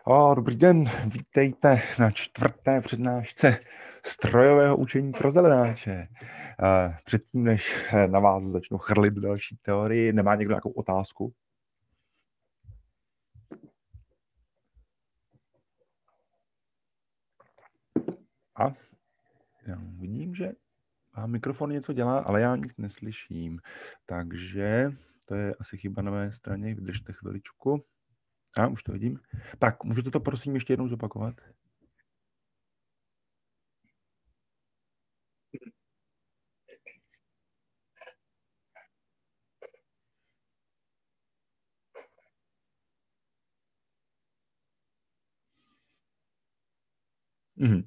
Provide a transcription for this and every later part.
Dobrý den, vítejte na čtvrté přednášce strojového učení pro zelenáče. Předtím, než na vás začnu chrlit další teorii, nemá někdo nějakou otázku? A já vidím, že mikrofon něco dělá, ale já nic neslyším. Takže to je asi chyba na mé straně. Vydržte chviličku. Už to vidím. Tak, můžete to prosím ještě jednou zopakovat? Mhm.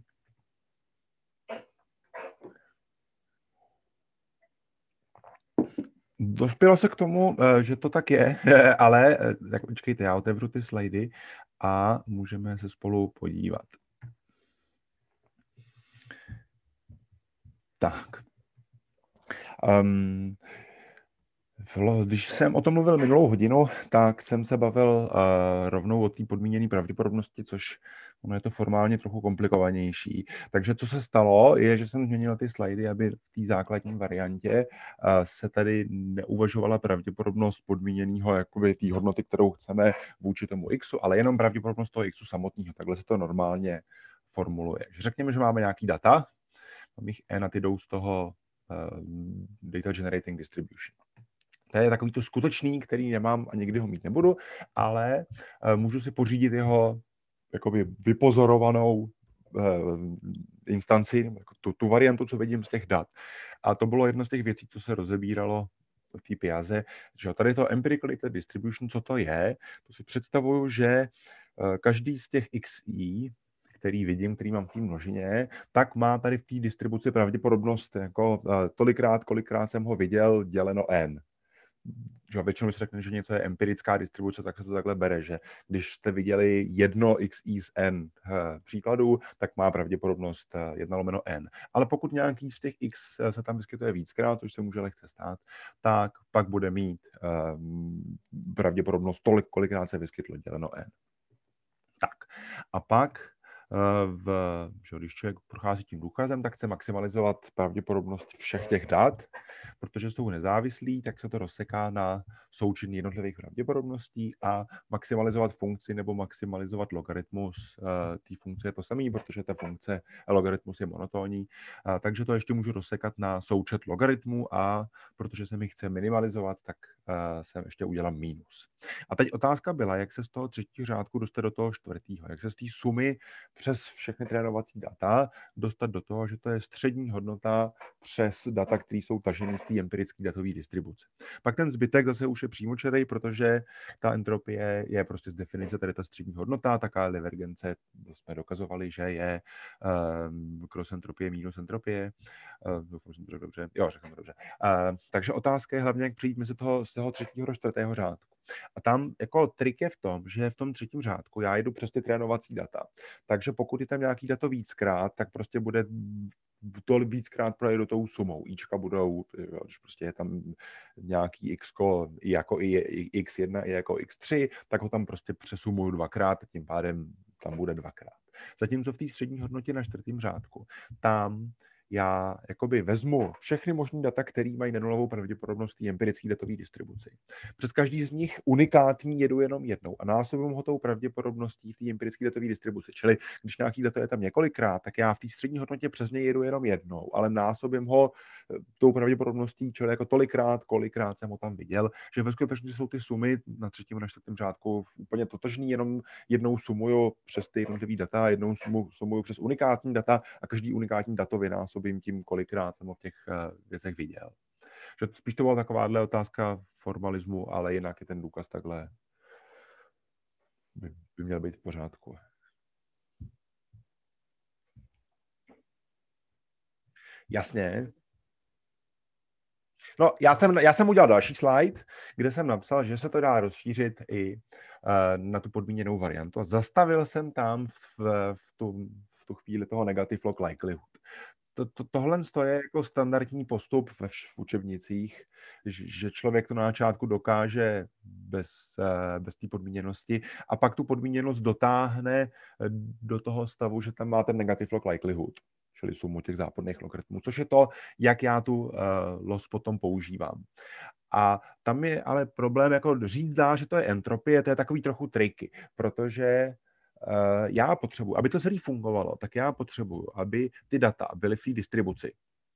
Dospělo se k tomu, že to tak je, ale tak počkejte, já otevřu ty slajdy a můžeme se spolu podívat. Tak. Když jsem o tom mluvil minulou hodinu, tak jsem se bavil rovnou o té podmíněné pravděpodobnosti, což ono je to formálně trochu komplikovanější. Takže co se stalo, je, že jsem změnil ty slajdy, aby v té základní variantě se tady neuvažovala pravděpodobnost podmíněného, jakoby té hodnoty, kterou chceme vůči tomu xu, ale jenom pravděpodobnost toho xu samotného. Takhle se to normálně formuluje. Řekněme, že máme nějaký data, mám jich n a ty jdou z toho Data Generating Distribution. To je takový to skutečný, který nemám a nikdy ho mít nebudu, ale můžu si pořídit jeho jakoby vypozorovanou instanci, tu variantu, co vidím z těch dat. A to bylo jedno z těch věcí, co se rozebíralo v té Piaze, že tady to empirical data distribution, co to je, to si představuju, že každý z těch xi, který vidím, který mám v té množině, tak má tady v té distribuci pravděpodobnost jako tolikrát, kolikrát jsem ho viděl, děleno n. Že většinou se řekne, že něco je empirická distribuce, tak se to takhle bere, že když jste viděli jedno xi z n příkladů, tak má pravděpodobnost 1/n. Ale pokud nějaký z těch x se tam vyskytuje víckrát, což se může lehce stát, tak pak bude mít pravděpodobnost tolik, kolikrát se vyskytlo, děleno n. Tak a pak když člověk prochází tím důkazem, tak chce maximalizovat pravděpodobnost všech těch dat, protože jsou nezávislí, tak se to rozseká na součin jednotlivých pravděpodobností a maximalizovat funkci nebo maximalizovat logaritmus té funkce je to samé, protože ta funkce logaritmus je monotónní, takže to ještě můžu rozsekat na součet logaritmů a protože se mi chce minimalizovat, tak jsem ještě udělám mínus. A teď otázka byla, jak se z toho třetího řádku dostat do toho čtvrtého, jak se z té sumy přes všechny trénovací data dostat do toho, že to je střední hodnota přes data, které jsou tažené z té empirické datové distribuce. Pak ten zbytek zase už je přímočarej, protože ta entropie je prostě z definice tady ta střední hodnota, taká divergence, to jsme dokazovali, že je cross entropie minus entropie. Doufám, že jsem to řekl dobře. Jo, řekl jsem to dobře. Takže otázka je hlavně, jak přijít mezi toho, z toho třetího do čtvrtého řádku. A tam jako trik je v tom, že v tom třetím řádku já jdu přes ty trénovací data. Takže pokud je tam nějaký dato víckrát, tak prostě bude to víckrát projdu tou sumou. Ička budou, když prostě je tam nějaký x jako x1 i jako x3, tak ho tam prostě přesumuju dvakrát, tím pádem tam bude dvakrát. Zatímco v té střední hodnotě na čtvrtém řádku, tam já jakoby vezmu všechny možné data, které mají nenulovou pravděpodobnost té empirické datové distribuci. Přes každý z nich unikátní jedu jenom jednou a násobím ho tou pravděpodobností v té empirické datové distribuci. Čili když nějaký dato je tam několikrát, tak já v té střední hodnotě přes něj jedu jenom jednou, ale násobím ho tou pravděpodobností, čili jako tolikrát, kolikrát jsem ho tam viděl, že ve skutečnosti jsou ty sumy na třetím a na čtvrtém řádku úplně totožný, jenom jednou sumuju přes ty jednotlivé data, jednou sumuju přes unikátní data a každý unikátní dato vynásobím tím, kolikrát jsem ho v těch věcech viděl. Že spíš to byla takováhle otázka formalismu, ale jinak je ten důkaz takhle by měl být v pořádku. Jasně. No, já jsem udělal další slide, kde jsem napsal, že se to dá rozšířit i na tu podmíněnou variantu. A zastavil jsem tam v tu chvíli toho negative log likelihood. tohle je jako standardní postup v učebnicích, že člověk to na začátku dokáže bez té podmíněnosti a pak tu podmíněnost dotáhne do toho stavu, že tam má ten negative log likelihood, čili sumu těch záporných logaritmů, což je to, jak já tu loss potom používám. A tam je ale problém, jako říct dá, že to je entropie, to je takový trochu triky, protože já potřebuji, aby to celé fungovalo, tak já potřebuji, aby ty data byly v té distribuci.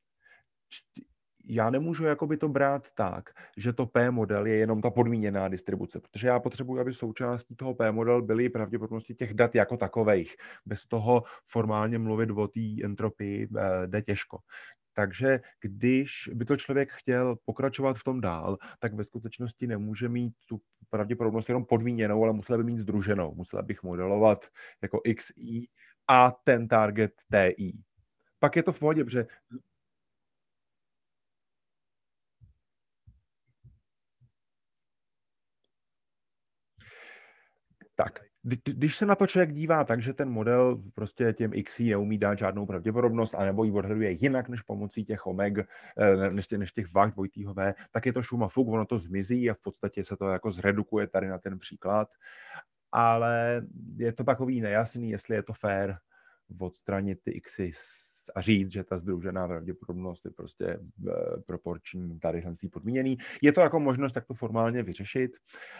Já nemůžu jakoby to brát tak, že to P-model je jenom ta podmíněná distribuce, protože já potřebuji, aby součástí toho P-model byly pravděpodobnosti těch dat jako takovejch. Bez toho formálně mluvit o té entropii jde těžko. Takže když by to člověk chtěl pokračovat v tom dál, tak ve skutečnosti nemůže mít tu pravděpodobnost jenom podmíněnou, ale musel by mít združenou. Musel bych modelovat jako XI a ten target TI. Pak je to v pohodě, protože tak, když se na to člověk dívá tak, že ten model prostě těm XI neumí dát žádnou pravděpodobnost, anebo ji odhaduje jinak než pomocí těch omeg, než těch vah dvojitýho V, tak je to šum a fuk, ono to zmizí a v podstatě se to jako zredukuje tady na ten příklad. Ale je to takový nejasný, jestli je to fair odstranit ty XI a říct, že ta združená pravděpodobnost je prostě proporční tady podmíněný. Je to jako možnost, jak to formálně vyřešit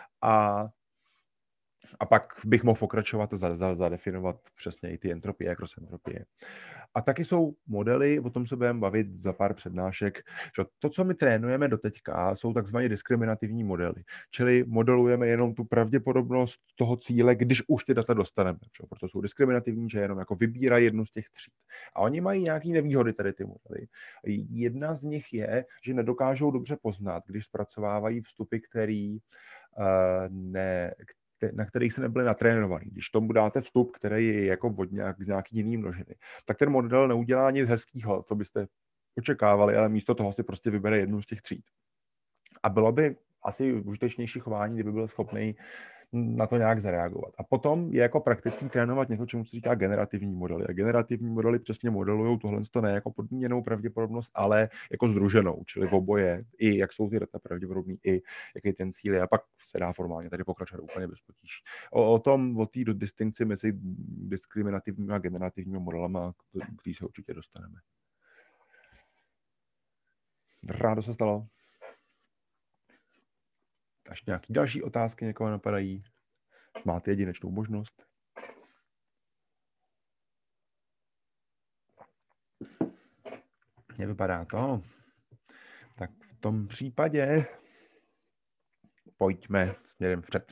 a pak bych mohl pokračovat a zadefinovat přesně i ty entropie, cross-entropie. A taky jsou modely, o tom se budeme bavit za pár přednášek, že to, co my trénujeme doteďka, jsou takzvané diskriminativní modely. Čili modelujeme jenom tu pravděpodobnost toho cíle, když už ty data dostaneme. Že? Proto jsou diskriminativní, že jenom jako vybírají jednu z těch tříd. A oni mají nějaké nevýhody tady ty modely. Jedna z nich je, že nedokážou dobře poznat, když zpracovávají vstupy, na kterých se nebyly natrénovaný. Když tomu dáte vstup, který je jako od nějaký jiný množiny, tak ten model neudělá nic hezkýho, co byste očekávali, ale místo toho si prostě vybere jednu z těch tříd. A bylo by asi užitečnější chování, kdyby byl schopný na to nějak zareagovat. A potom je jako praktický trénovat něco, čemu se říká generativní modely. A generativní modely přesně modelují tohle ne jako podmíněnou pravděpodobnost, ale jako združenou, čili v oboje, i jak jsou ty data pravděpodobný, i jaký ten cíl je. A pak se dá formálně tady pokračovat úplně bez potíží. O té distinkci mezi diskriminativními a generativními modelama, který se určitě dostaneme. Rádo se stalo. Až nějaký další otázky někoho napadají? Máte jedinečnou možnost. Nevypadá to. Tak v tom případě pojďme směrem vpřed.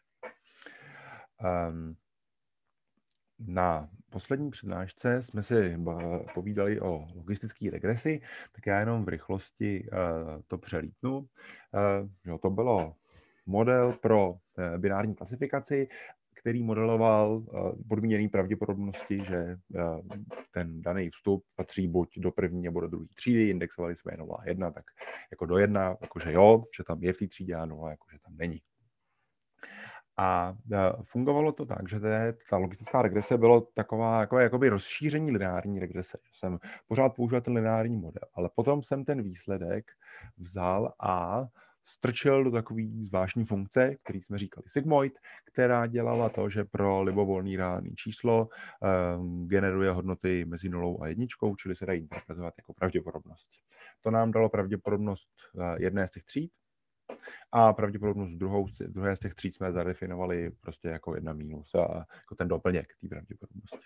Na poslední přednášce jsme si povídali o logistické regresi, tak já jenom v rychlosti to přelítnu. To bylo model pro binární klasifikaci, který modeloval podmíněný pravděpodobnosti, že ten daný vstup patří buď do první nebo do druhé třídy, indexovali jsme 0 a 1, tak jako do 1, jakože jo, že tam je v té třídě a 0, jakože tam není. A fungovalo to tak, že ta logistická regrese bylo taková jakoby rozšíření lineární regrese. Jsem pořád používal ten lineární model, ale potom jsem ten výsledek vzal a strčil do takový zvláštní funkce, který jsme říkali sigmoid, která dělala to, že pro libovolný reálný číslo generuje hodnoty mezi 0 a 1, čili se dají interpretovat jako pravděpodobnost. To nám dalo pravděpodobnost jedné z těch tříd, a pravděpodobnost druhé z těch tříd jsme zadefinovali prostě jako 1 minus a jako ten doplněk té pravděpodobnosti.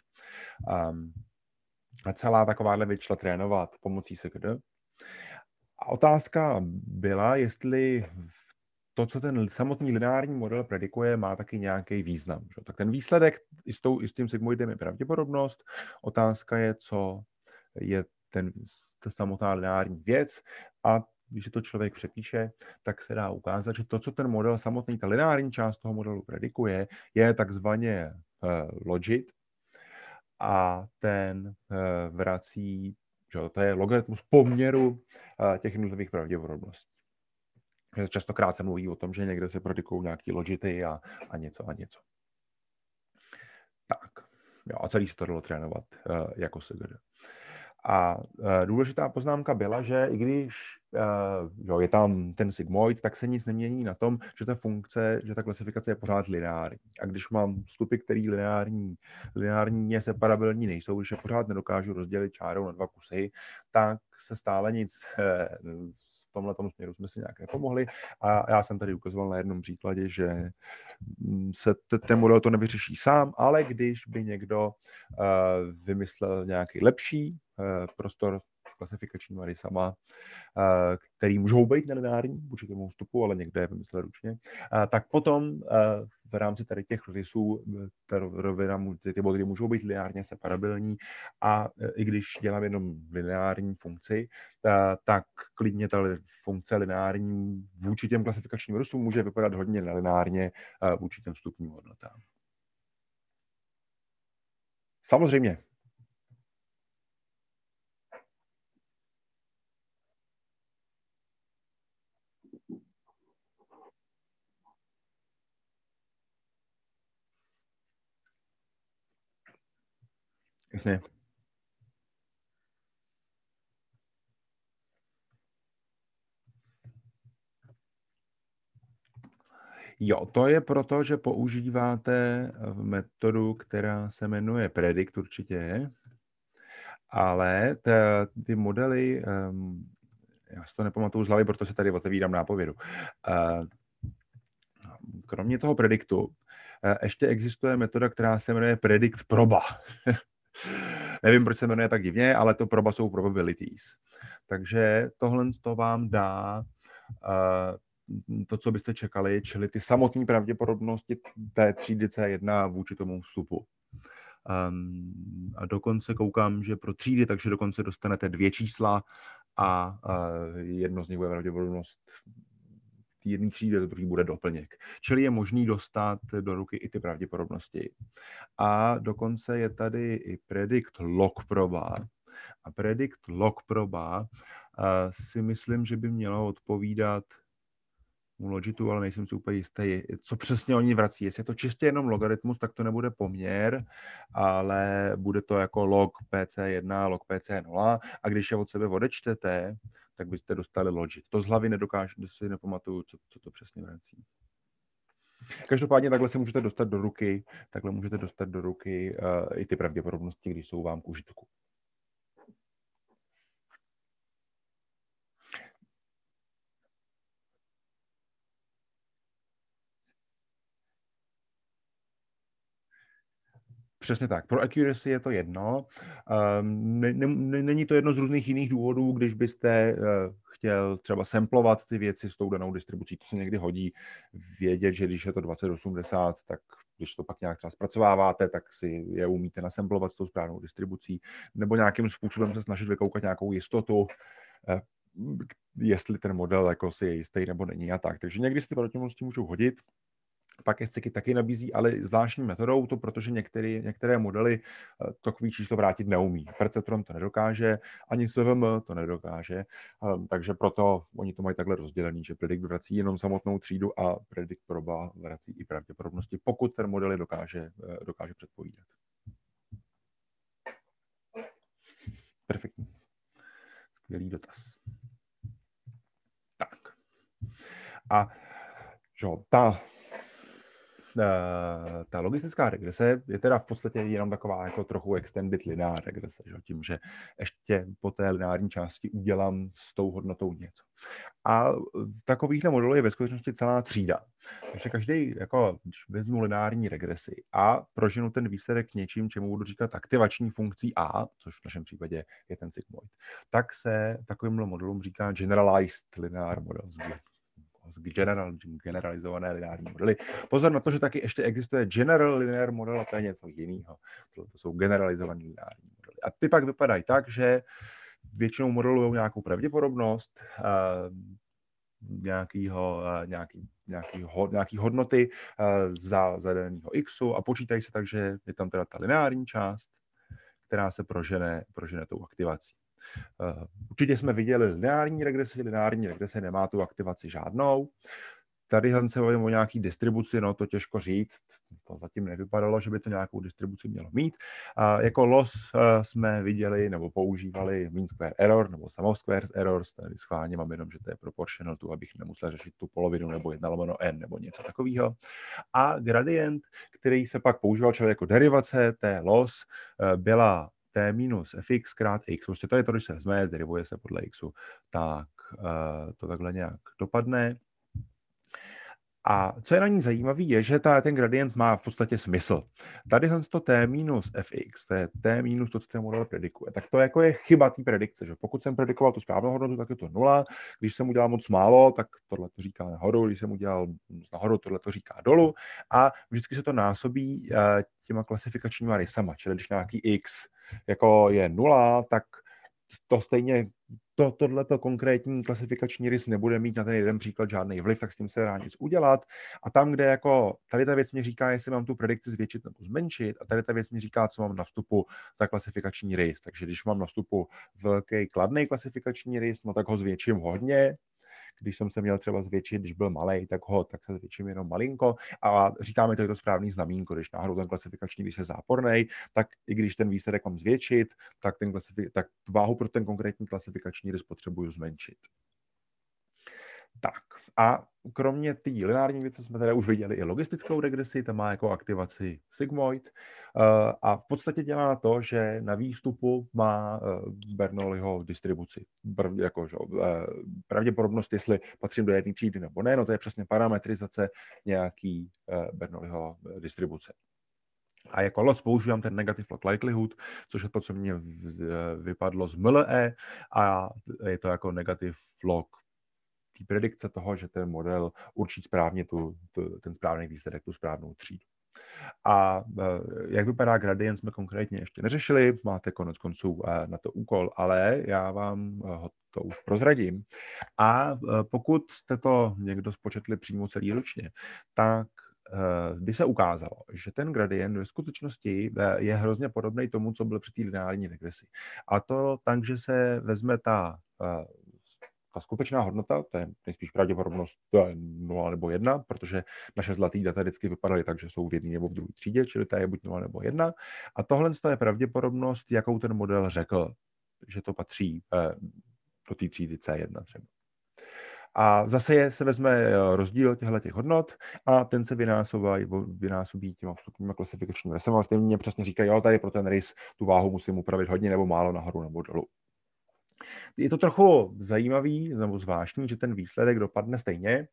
A celá takováhle věc šla trénovat pomocí SGD. A otázka byla, jestli to, co ten samotný lineární model predikuje, má taky nějaký význam. Že? Tak ten výsledek i s tím sigmoidem je pravděpodobnost. Otázka je, co je ta samotná lineární věc a když to člověk přepíše, tak se dá ukázat, že to, co ten model samotný, ta lineární část toho modelu predikuje, je takzvaně logit a ten vrací, že to je logaritmus poměru těch jednotlivých pravděpodobností. Častokrát se mluví o tom, že někde se predikují nějaký logity a něco a něco. Tak, jo, a celý se to dalo trénovat jako SGD. A důležitá poznámka byla, že i když je tam ten sigmoid, tak se nic nemění na tom, že ta funkce, že ta klasifikace je pořád lineární. A když mám vstupy, který lineární separabilní nejsou, když je pořád nedokážu rozdělit čárou na dva kusy, tak se stále nic v tomhletom směru jsme si nějak nepomohli. A já jsem tady ukazoval na jednom příkladě, že se ten model to nevyřeší sám, ale když by někdo vymyslel nějaký lepší prostor s klasifikačníma rysama, který můžou být nelineární vůči tomu vstupu, ale někde je vymyslel ručně, tak potom v rámci tady těch rysů ty body můžou být lineárně separabilní a i když dělám jenom lineární funkci, tak klidně ta funkce lineární vůči těm klasifikačním rysům může vypadat hodně nelineárně vůči těm vstupním hodnotám. Samozřejmě. Jasně. Jo, to je proto, že používáte metodu, která se jmenuje predict určitě, ale ty modely, já si to nepamatuju z hlavy, protože se tady otevírám nápovědu. Kromě toho prediktu ještě existuje metoda, která se jmenuje predict proba. Nevím, proč se jmenuje tak divně, ale to proba jsou probabilities. Takže tohle to vám dá to, co byste čekali, čili ty samotné pravděpodobnosti té třídy C1 vůči tomu vstupu. A dokonce koukám, že pro třídy, takže dokonce dostanete 2 čísla a jedno z nich bude pravděpodobnost té jedné třídy, to druhý bude doplněk. Čili je možný dostat do ruky i ty pravděpodobnosti. A dokonce je tady i predict log proba. A predict log proba si myslím, že by mělo odpovídat logitu, ale nejsem si úplně jistý, co přesně oni vrací. Jestli je to čistě jenom logaritmus, tak to nebude poměr, ale bude to jako log PC1, log PC0 a když je od sebe odečtete, tak byste dostali logit. To z hlavy nedokážu, si nepamatuju, co to přesně vrací. Každopádně takhle se můžete dostat do ruky i ty pravděpodobnosti, když jsou vám k užitku. Přesně tak. Pro accuracy je to jedno. Není to jedno z různých jiných důvodů, když byste chtěl třeba samplovat ty věci s tou danou distribucí. To se někdy hodí vědět, že když je to 2080, tak když to pak nějak třeba zpracováváte, tak si je umíte nasamplovat s tou správnou distribucí, nebo nějakým způsobem se snažit vykoukat nějakou jistotu, jestli ten model jako si je jistý nebo není a tak. Takže někdy si ty pravděpodobnosti můžou hodit. Pak SCIky taky nabízí, ale zvláštní metodou, to protože některé modely takový číslo vrátit neumí. Perceptron to nedokáže, ani SVM to nedokáže, takže proto oni to mají takhle rozdělený, že predict vrací jenom samotnou třídu a predict proba vrací i pravděpodobnosti, pokud ten model je dokáže předpovídat. Perfektní. Skvělý dotaz. Tak. A ta logistická regrese je teda v podstatě jenom taková jako trochu extended linear regrese, že? Tím, že ještě po té lineární části udělám s tou hodnotou něco. A takovýchhle modelů je ve skutečnosti celá třída. Takže každý, jako když vezmu lineární regresi a proženu ten výsledek něčím, čemu budu říkat aktivační funkcí A, což v našem případě je ten sigmoid, tak se takovýmhle modelům říká generalized linear model. Generalizované lineární modely. Pozor na to, že taky ještě existuje general linear model a to je něco jiného. To jsou generalizované lineární modely. A ty pak vypadají tak, že většinou modelují nějakou pravděpodobnost nějaký hodnoty za daného xu a počítají se tak, že je tam teda ta lineární část, která se prožene tou aktivací. Určitě jsme viděli lineární regrese nemá tu aktivaci žádnou. tady se o nějaký distribuci, no to těžko říct, to zatím nevypadalo, že by to nějakou distribuci mělo mít. Jako loss jsme viděli nebo používali mean square error nebo sum of square errors, tady schválně mám jenom, že to je proportional tu, abych nemusel řešit tu polovinu nebo 1/n nebo něco takového. A gradient, který se pak používal čili jako derivace té loss, byla t minus fx krát x. Prostě to je to, když se vezme, derivuje se podle xu, tak to takhle nějak dopadne. A co je na ní zajímavé, je, že ten gradient má v podstatě smysl. Tady to t minus fx, to je t minus to, co ten model predikuje. Tak to jako je chyba té predikce, že pokud jsem predikoval tu správnou hodnotu, tak je to 0. Když jsem udělal moc málo, tak tohle to říká nahoru. Když jsem udělal nahoru, tohle to říká dolů. A vždycky se to násobí těma klasifikačníma rysama. Čili když nějaký x jako je 0, tak to stejně tohleto konkrétní klasifikační rys nebude mít na ten jeden příklad žádný vliv, tak s tím se dá nic udělat. A tam, kde jako tady ta věc mi říká, jestli mám tu predikci zvětšit nebo zmenšit, a tady ta věc mi říká, co mám na vstupu za klasifikační rys. Takže když mám na vstupu velký kladný klasifikační rys, no tak ho zvětším hodně. Když jsem se měl třeba zvětšit, když byl malej, tak se zvětším jenom malinko a říkáme, to je to správný znamínko, když náhodou ten klasifikační rys je záporný, tak i když ten výsledek mám zvětšit, tak tak váhu pro ten konkrétní klasifikační rys potřebuju zmenšit. Tak a kromě té lineární věci jsme tady už viděli i logistickou regresi, ta má jako aktivaci sigmoid a v podstatě dělá to, že na výstupu má Bernoulliho distribuci. Pravděpodobnost, jestli patřím do jedné třídy nebo ne, no to je přesně parametrizace nějaký Bernoulliho distribuce. A jako loss používám ten negative log likelihood, což je to, co mě vypadlo z MLE a je to jako negative log té predikce toho, že ten model určí správně ten správný výsledek, tu správnou třídu. A jak vypadá gradient, jsme konkrétně ještě neřešili, máte konec konců na to úkol, ale já vám to už prozradím. A pokud jste to někdo spočetli přímo celý ručně, tak by se ukázalo, že ten gradient ve skutečnosti je hrozně podobný tomu, co byl při té lineární regresi. A to tak, že se vezme ta skutečná hodnota, to je nejspíš pravděpodobnost 0 nebo 1, protože naše zlatý data vždycky vypadaly tak, že jsou v jedné nebo v druhé třídě, čili ta je buď 0 nebo 1. A tohle je pravděpodobnost, jakou ten model řekl, že to patří do té třídy C1 třeba. A zase se vezme rozdíl těchto hodnot a ten se vynásobí těma vstupníma klasifikačními rysama. A mě přesně říkají, jo, tady pro ten rys tu váhu musím upravit hodně nebo málo nahoru nebo dolů. Je to trochu zajímavý nebo zvláštní, že ten výsledek dopadne stejně,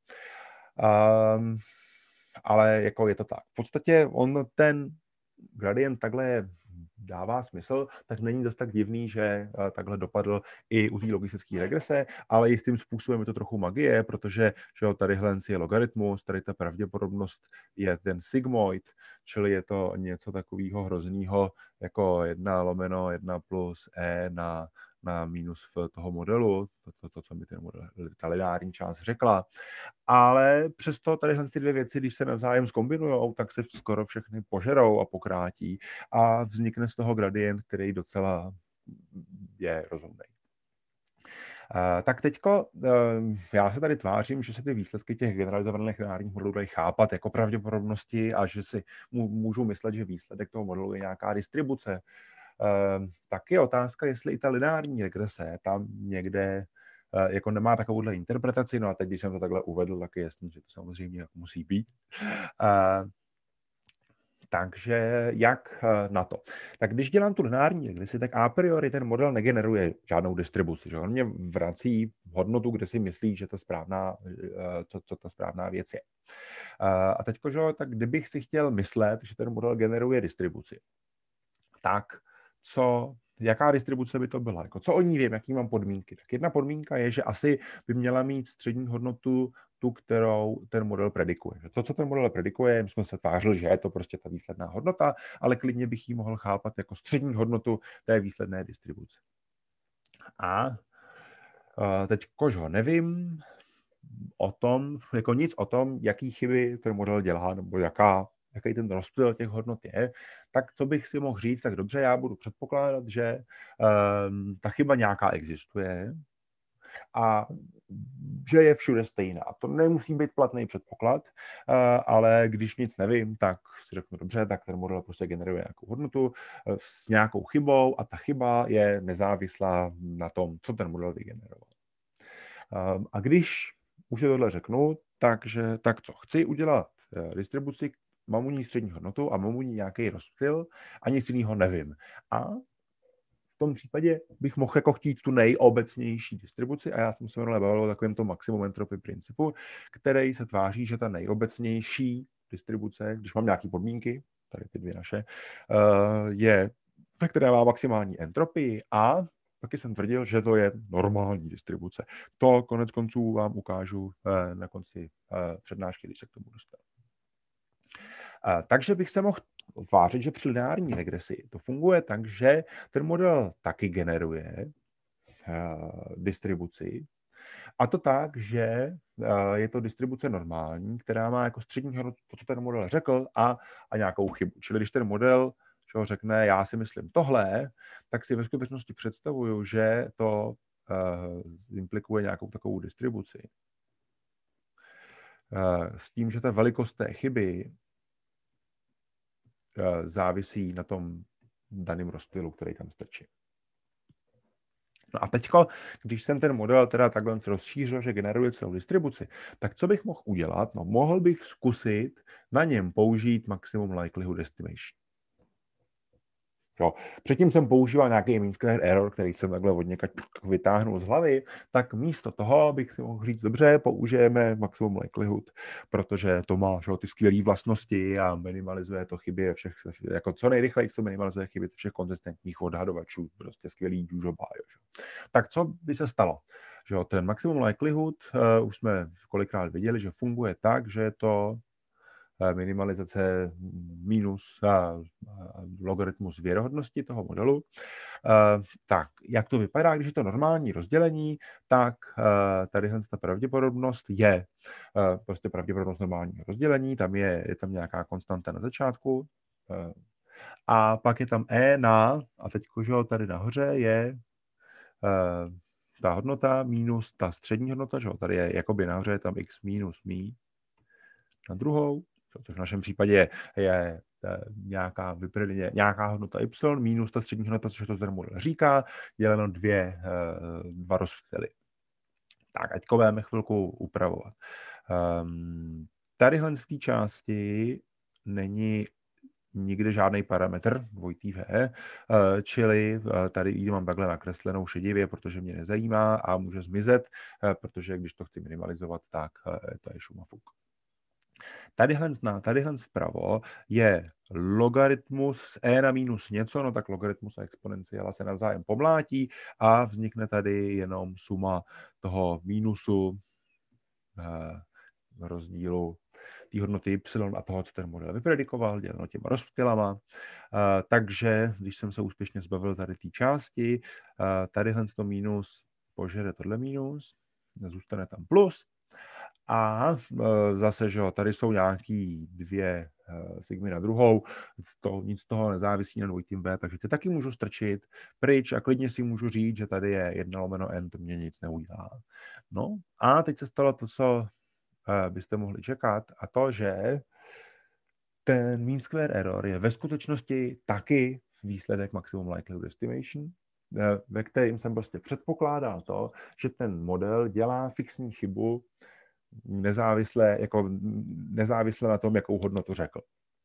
ale jako je to tak. V podstatě ten gradient takhle dává smysl, tak není dost tak divný, že takhle dopadl i u té logistické regrese, ale jistým způsobem je to trochu magie, protože že tadyhle je logaritmus, tady ta pravděpodobnost je ten sigmoid, čili je to něco takového hroznýho jako 1/1 plus e na minus v toho modelu, to, co mi ten model, ta lineární část řekla. Ale přesto tady ty dvě věci, když se navzájem zkombinujou, tak se skoro všechny požerou a pokrátí a vznikne z toho gradient, který docela je rozumný. Tak teďko já se tady tvářím, že se ty výsledky těch generalizovaných lineárních modelů dají chápat jako pravděpodobnosti a že si můžu myslet, že výsledek toho modelu je nějaká distribuce. Tak je otázka, jestli i ta lineární regrese tam někde jako nemá takovouhle interpretaci, no a teď, když jsem to takhle uvedl, tak je jasný, že to samozřejmě musí být. Takže jak na to? Tak když dělám tu lineární regresi, tak a priori ten model negeneruje žádnou distribuci. Že? On mě vrací hodnotu, kde si myslí, že co ta správná věc je. A teďko, že, tak kdybych si chtěl myslet, že ten model generuje distribuci, tak jaká distribuce by to byla? Jako co o ní vím, jaký mám podmínky? Tak jedna podmínka je, že asi by měla mít střední hodnotu tu, kterou ten model predikuje. Že to, co ten model predikuje, my jsme se tvářili, že je to prostě ta výsledná hodnota, ale klidně bych ji mohl chápat jako střední hodnotu té výsledné distribuce. A teď kožho nevím o tom, jako nic o tom, jaký chyby ten model dělá, nebo jaký ten rozptyl těch hodnot je, tak co bych si mohl říct, tak dobře, já budu předpokládat, že ta chyba nějaká existuje a že je všude stejná. To nemusí být platný předpoklad, ale když nic nevím, tak si řeknu dobře, tak ten model prostě generuje nějakou hodnotu s nějakou chybou a ta chyba je nezávislá na tom, co ten model vygeneroval. A když už je tohle řeknu, tak co? Chci udělat distribuci, mám u ní střední hodnotu a mám u ní nějaký rozptyl a nic jiného nevím. A v tom případě bych mohl jako chtít tu nejobecnější distribuci a já jsem se minule bavil o takovém tom maximum entropy principu, který se tváří, že ta nejobecnější distribuce, když mám nějaké podmínky, tady ty dvě naše, je, která má maximální entropii a taky jsem tvrdil, že to je normální distribuce. To konec konců vám ukážu na konci přednášky, když se k tomu dostanu. Takže bych se mohl tvářit, že při lineární regresi to funguje tak, že ten model taky generuje distribuci. A to tak, že je to distribuce normální, která má jako střední hodnotu to, co ten model řekl, a nějakou chybu. Čili když ten model řekne, já si myslím tohle, tak si ve skutečnosti představuju, že to implikuje nějakou takovou distribuci. S tím, že ta velikost té chyby závisí na tom daném rozptylu, který tam strčí. No a teďko, když jsem ten model teda takhle rozšířil, že generuje celou distribuci, tak co bych mohl udělat? No, mohl bych zkusit na něm použít maximum likelihood estimation. Jo. Předtím jsem používal nějaký mean square error, který jsem takhle od někaď vytáhnul z hlavy, tak místo toho bych si mohl říct, dobře, použijeme maximum likelihood, protože to má ty skvělé vlastnosti a minimalizuje to chyby všech, jako co nejrychleji to minimalizuje chyby všech konzistentních odhadovačů, prostě skvělý důžoba. Tak co by se stalo? Že ten maximum likelihood, už jsme kolikrát viděli, že funguje tak, že je to minimalizace minus logaritmus věrohodnosti toho modelu. Tak, jak to vypadá, když je to normální rozdělení, tak tady ta pravděpodobnost je prostě pravděpodobnost normálního rozdělení, tam je tam nějaká konstanta na začátku a pak je tam E na, a teď tady nahoře je ta hodnota minus ta střední hodnota, že tady je jakoby nahoře, je tam x minus mí na druhou, což v našem případě je nějaká hodnota y minus ta střední hodnota, což to ten model říká, děleno dva rozptyly. Tak, ať budeme chvilku upravovat. Tadyhle v té části není nikde žádný parametr dvojitý v, čili tady mám takhle nakreslenou šedivě, protože mě nezajímá a může zmizet, protože když to chci minimalizovat, tak to je šumafuk. Tadyhle vpravo je logaritmus z e na minus něco, no tak logaritmus a exponenciála se navzájem pomlátí a vznikne tady jenom suma toho mínusu rozdílu té hodnoty y a toho, co ten model vypredikoval, děleno těma rozptylama. Takže, když jsem se úspěšně zbavil tady té části, tadyhle to minus požere tohle minus, zůstane tam plus. A zase, že tady jsou nějaký dvě sigmy na druhou, nic z toho nezávisí na dvojitým v, takže ty taky můžu strčit pryč a klidně si můžu říct, že tady je 1/n, to mě nic neudělá. No a teď se stalo to, co byste mohli čekat, a to, že ten mean square error je ve skutečnosti taky výsledek maximum likelihood estimation, ve kterým jsem prostě předpokládal to, že ten model dělá fixní chybu nezávisle na tom, jakou hodnotu řekl.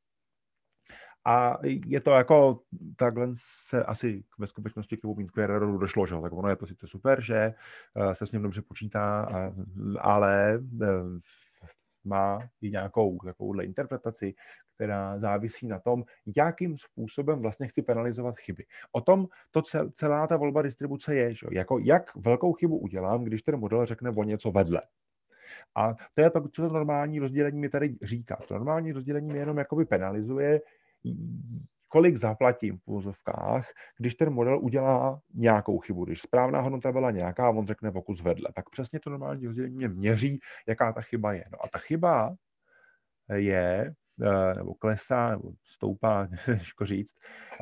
A je to jako, takhle se asi ve skutečnosti k tomu mean square erroru došlo, že? Tak ono je to sice super, že se s ním dobře počítá, ale má i nějakou takovouhle interpretaci, která závisí na tom, jakým způsobem vlastně chci penalizovat chyby. O tom to celá ta volba distribuce je, že? Jako jak velkou chybu udělám, když ten model řekne o něco vedle. A to je to, co to normální rozdělení mi tady říká. To normální rozdělení mi jenom jakoby penalizuje, kolik zaplatím v uvozovkách, když ten model udělá nějakou chybu. Když správná hodnota byla nějaká, on řekne o kus vedle. Tak přesně to normální rozdělení mě měří, jaká ta chyba je. No a ta chyba je nebo klesá, nebo stoupá, těžko říct,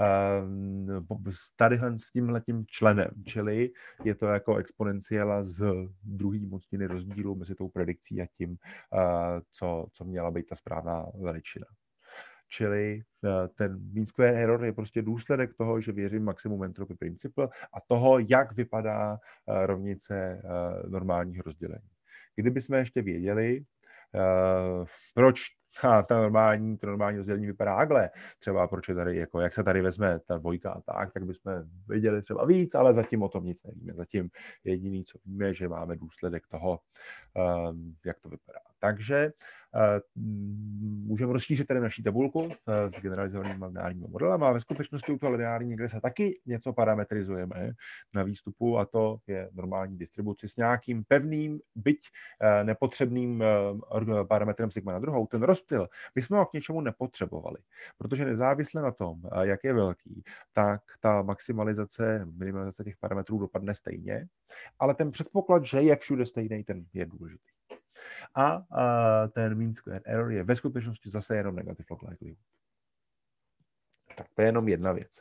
tadyhle s tímhletím členem, čili je to jako exponenciála z druhé mocniny rozdílu mezi tou predikcí a tím, co měla být ta správná veličina. Čili ten mean square error je prostě důsledek toho, že věřím maximum entropy principle a toho, jak vypadá rovnice normálních rozdělení. Kdybychom ještě věděli, proč to normální rozdělení vypadá takhle, třeba proč je tady, jako jak se tady vezme ta dvojka tak bychom věděli třeba víc, ale zatím o tom nic nevíme. Zatím jediný, co víme, že máme důsledek toho, jak to vypadá. Takže můžeme rozšířit tady naší tabulku s generalizovanými lineárními modelem a ve skutečnosti u toho lineární regrese taky něco parametrizujeme na výstupu a to je normální distribuci s nějakým pevným, byť nepotřebným parametrem sigma na druhou. Ten rozptyl, my jsme ho k něčemu nepotřebovali, protože nezávisle na tom, jak je velký, tak ta maximalizace, minimalizace těch parametrů dopadne stejně, ale ten předpoklad, že je všude stejný, ten je důležitý. A ten mean square error je ve skutečnosti zase jenom negative log likelihood. Tak to je jenom jedna věc.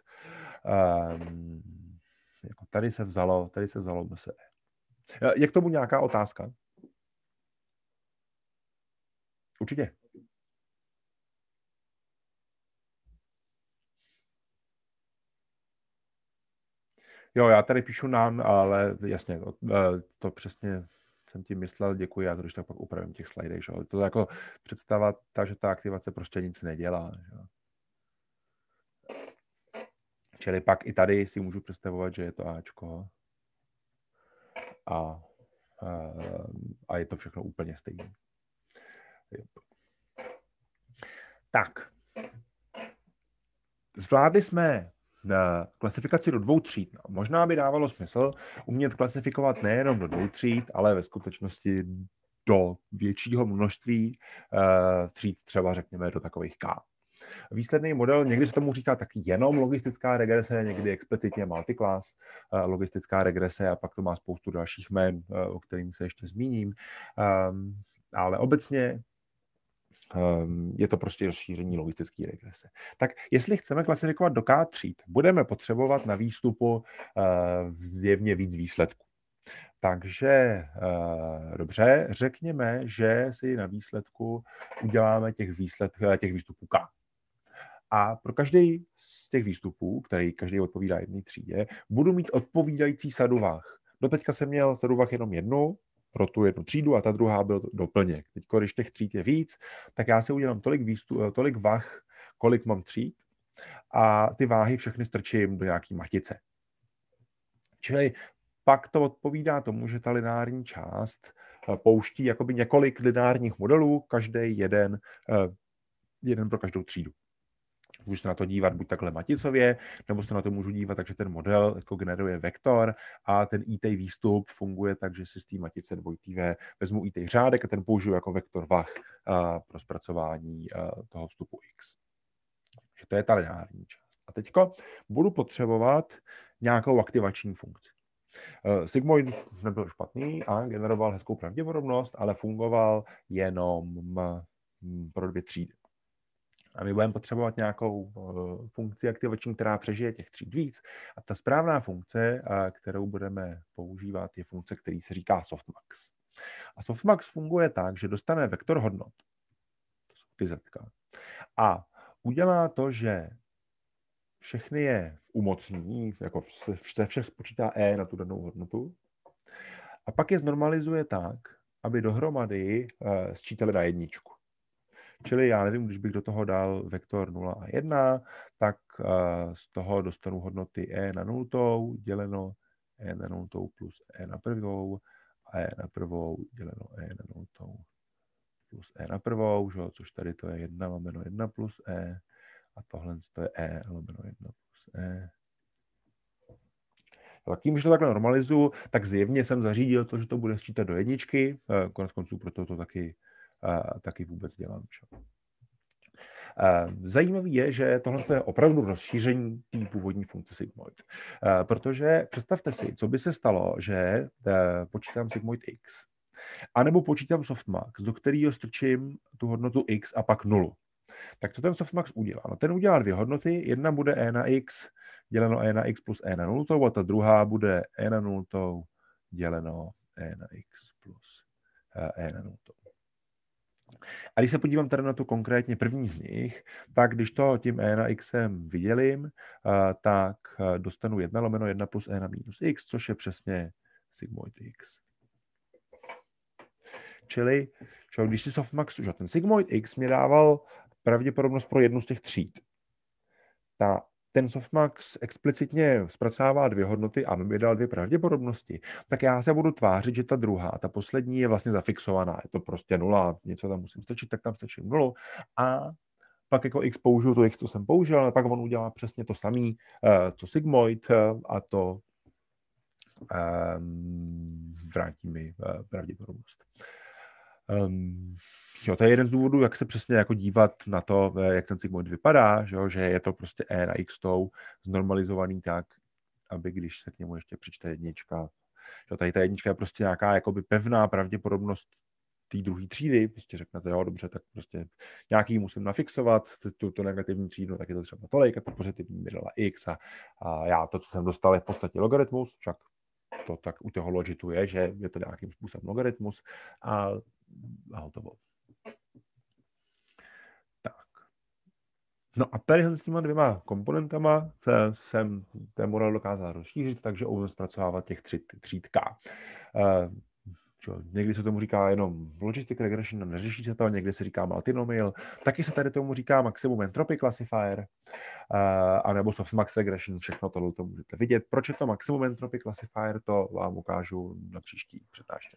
Jako tady se vzalo MSE. Je k tomu nějaká otázka? Určitě. Jo, já tady píšu none, ale jasně, to přesně jsem tím myslel, děkuji, já to když tak pak upravím těch slidech, že? To je jako představa ta, že ta aktivace prostě nic nedělá. Že? Čili pak i tady si můžu představovat, že je to Ačko a je to všechno úplně stejné. Tak. Zvládli jsme klasifikaci do 2 tříd. Možná by dávalo smysl umět klasifikovat nejenom do 2 tříd, ale ve skutečnosti do většího množství tříd, třeba řekněme do takových K. Výsledný model, někdy se tomu říká taky jenom logistická regrese, někdy explicitně multiclass logistická regrese a pak to má spoustu dalších jmen, o kterým se ještě zmíním. Ale obecně je to prostě rozšíření logistické regrese. Tak jestli chceme klasifikovat do K tříd, budeme potřebovat na výstupu zjevně víc výsledků. Takže dobře, řekněme, že si na výsledku uděláme těch výstupů K. A pro každý z těch výstupů, který každý odpovídá jedné třídě, budu mít odpovídající sadu vah. Doteďka jsem měl sadu vah jenom jednu, pro tu jednu třídu a ta druhá byl doplněk. Teď, když těch tříd je víc, tak já si udělám tolik vah, kolik mám tříd a ty váhy všechny strčím do nějaký matice. Čili pak to odpovídá tomu, že ta lineární část pouští jakoby několik lineárních modelů, každý jeden pro každou třídu. Můžu se na to dívat buď takhle maticově, nebo se na to můžu dívat, takže ten model jako generuje vektor a ten IT výstup funguje tak, že si z té matice 2TV vezmu IT řádek a ten použiju jako vektor vah pro zpracování toho vstupu X. Takže to je ta lineární část. A teďko budu potřebovat nějakou aktivační funkci. Sigmoid nebyl špatný a generoval hezkou pravděpodobnost, ale fungoval jenom pro 2 třídy. A my budeme potřebovat nějakou funkci aktivační, která přežije těch tříd víc. A ta správná funkce, kterou budeme používat, je funkce, který se říká softmax. A softmax funguje tak, že dostane vektor hodnot. To jsou ty zetka. A udělá to, že všechny je umocní, jako se všech spočítá E na tu danou hodnotu. A pak je znormalizuje tak, aby dohromady sčítali na jedničku. Čili já nevím, když bych do toho dal vektor 0 a 1, tak z toho dostanu hodnoty e na nultou děleno e na nultou plus e na prvou a e na prvou děleno e na nultou plus e na prvou, že? Což tady to je 1 lomeno 1 plus e a tohle to je e lomeno 1 plus e. Tím, že to takhle normalizuju, tak zjevně jsem zařídil to, že to bude sčítat do jedničky, konec konců proto to taky vůbec dělám. Zajímavý je, že tohle je opravdu rozšíření té původní funkce sigmoid. Protože představte si, co by se stalo, že počítám sigmoid x, anebo počítám softmax, do kterého strčím tu hodnotu x a pak nulu. Tak co ten softmax udělá? No, ten udělá dvě hodnoty. Jedna bude e na x děleno e na x plus e na nultou a ta druhá bude e na nultou děleno e na x plus e na nultou. A když se podívám tady na to konkrétně první z nich, tak když to tím e na xem vydělím, tak dostanu 1 lomeno 1 plus e na minus x, což je přesně sigmoid x. Čili, když si softmaxu, že ten sigmoid x mě dával pravděpodobnost pro jednu z těch tříd. Ten softmax explicitně zpracovává dvě hodnoty a mi dal dvě pravděpodobnosti, tak já se budu tvářit, že ta druhá, ta poslední je vlastně zafixovaná. Je to prostě nula, něco tam musím stačit, tak tam stačím nulu. A pak jako x použiju to x, co jsem použil, ale pak on udělá přesně to samé, co sigmoid, a to vrátí mi pravděpodobnost. Jo, to je jeden z důvodů, jak se přesně jako dívat na to, jak ten sigmoid vypadá, že je to prostě e na x tou znormalizovaný tak, aby když se k němu ještě přičte jednička, že tady ta jednička je prostě nějaká jakoby pevná pravděpodobnost té druhé třídy, prostě řeknete, jo, dobře, tak prostě nějaký musím nafixovat, tu negativní třídu, tak je to třeba tolik, a to pozitivní mi dala x a já to, co jsem dostal, je v podstatě logaritmus, však to tak u toho logitu je, že je to nějakým způsobem logaritmus a hotovo. Tak. No a tady s těma dvěma komponentama jsem ten model dokázal rozšířit, takže umím zpracovávat těch tříd K. Někdy se tomu říká jenom logistic regression, neřeší se to, někdy se říká multinomial, taky se tady tomu říká maximum entropy classifier, anebo softmax regression, všechno tohle to můžete vidět. Proč je to maximum entropy classifier, to vám ukážu na příští přednášce.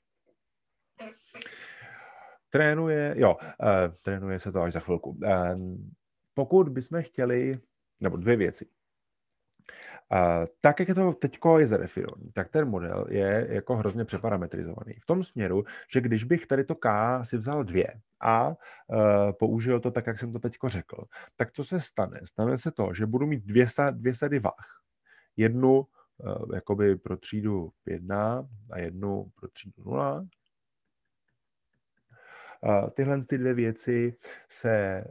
Trénuje se to až za chvilku. Pokud bychom chtěli, nebo dvě věci. Tak, jak je to teďko je zadefinovaný, tak ten model je jako hrozně přeparametrizovaný. V tom směru, že když bych tady to K si vzal 2 a použil to tak, jak jsem to teďko řekl, tak co se stane? Stane se to, že budu mít dvě sady vah. Jednu jakoby pro třídu 1 a jednu pro třídu 0. Tyhle ty dvě věci se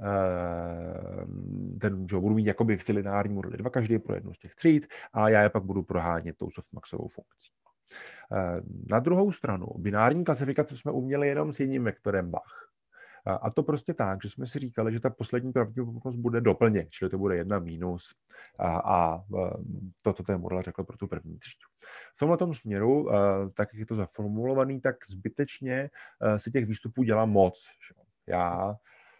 budu mít jakoby v lineární modely 2, každý je pro jednu z těch tříd a já je pak budu prohánět tou softmaxovou funkcí. Na druhou stranu, binární klasifikaci jsme uměli jenom s jedním vektorem Bach. A to prostě tak, že jsme si říkali, že ta poslední pravděpodobnost bude doplněk, čili to bude 1 minus a to, co ten model řekl pro tu první třídu. V tomhle směru, tak jak je to zaformulovaný, tak zbytečně si těch výstupů dělá moc. Já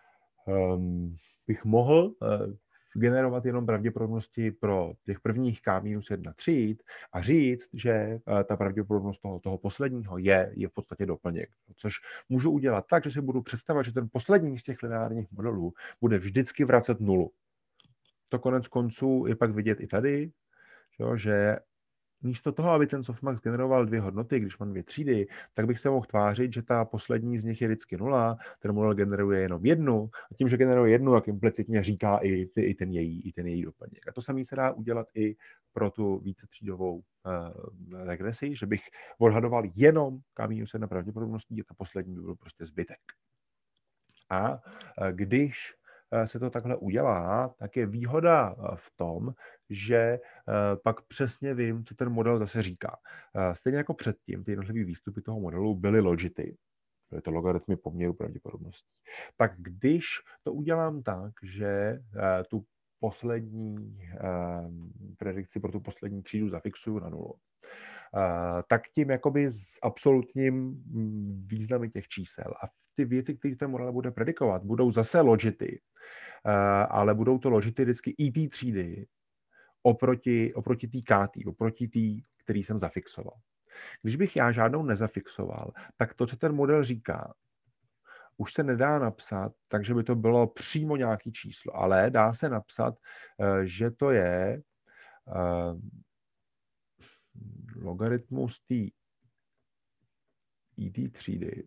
bych mohl generovat jenom pravděpodobnosti pro těch prvních K-1 tříd a říct, že ta pravděpodobnost toho posledního je v podstatě doplněk. Což můžu udělat tak, že si budu představit, že ten poslední z těch lineárních modelů bude vždycky vracet nulu. To konec konců je pak vidět i tady, že místo toho, aby ten softmax generoval dvě hodnoty, když mám dvě třídy, tak bych se mohl tvářit, že ta poslední z nich je vždycky nula, ten model generuje jenom jednu, a tím, že generuje jednu, tak implicitně říká i ten její doplněk. A to samé se dá udělat i pro tu vícetřídovou regresi, že bych odhadoval jenom K-1 pravděpodobností a ta poslední by byl prostě zbytek. A když se to takhle udělá, tak je výhoda v tom, že pak přesně vím, co ten model zase říká. Stejně jako předtím, ty jednotlivé výstupy toho modelu byly logity, byly to logaritmy poměru pravděpodobností. Tak když to udělám tak, že tu poslední predikci pro tu poslední třídu zafixuju na nulu, tak tím jakoby s absolutním významy těch čísel. A ty věci, které ten model bude predikovat, budou zase logity, ale budou to logity vždycky i té třídy oproti té KT, oproti té, který jsem zafixoval. Když bych já žádnou nezafixoval, tak to, co ten model říká, už se nedá napsat, takže by to bylo přímo nějaký číslo, ale dá se napsat, že to je logaritmus té třídy.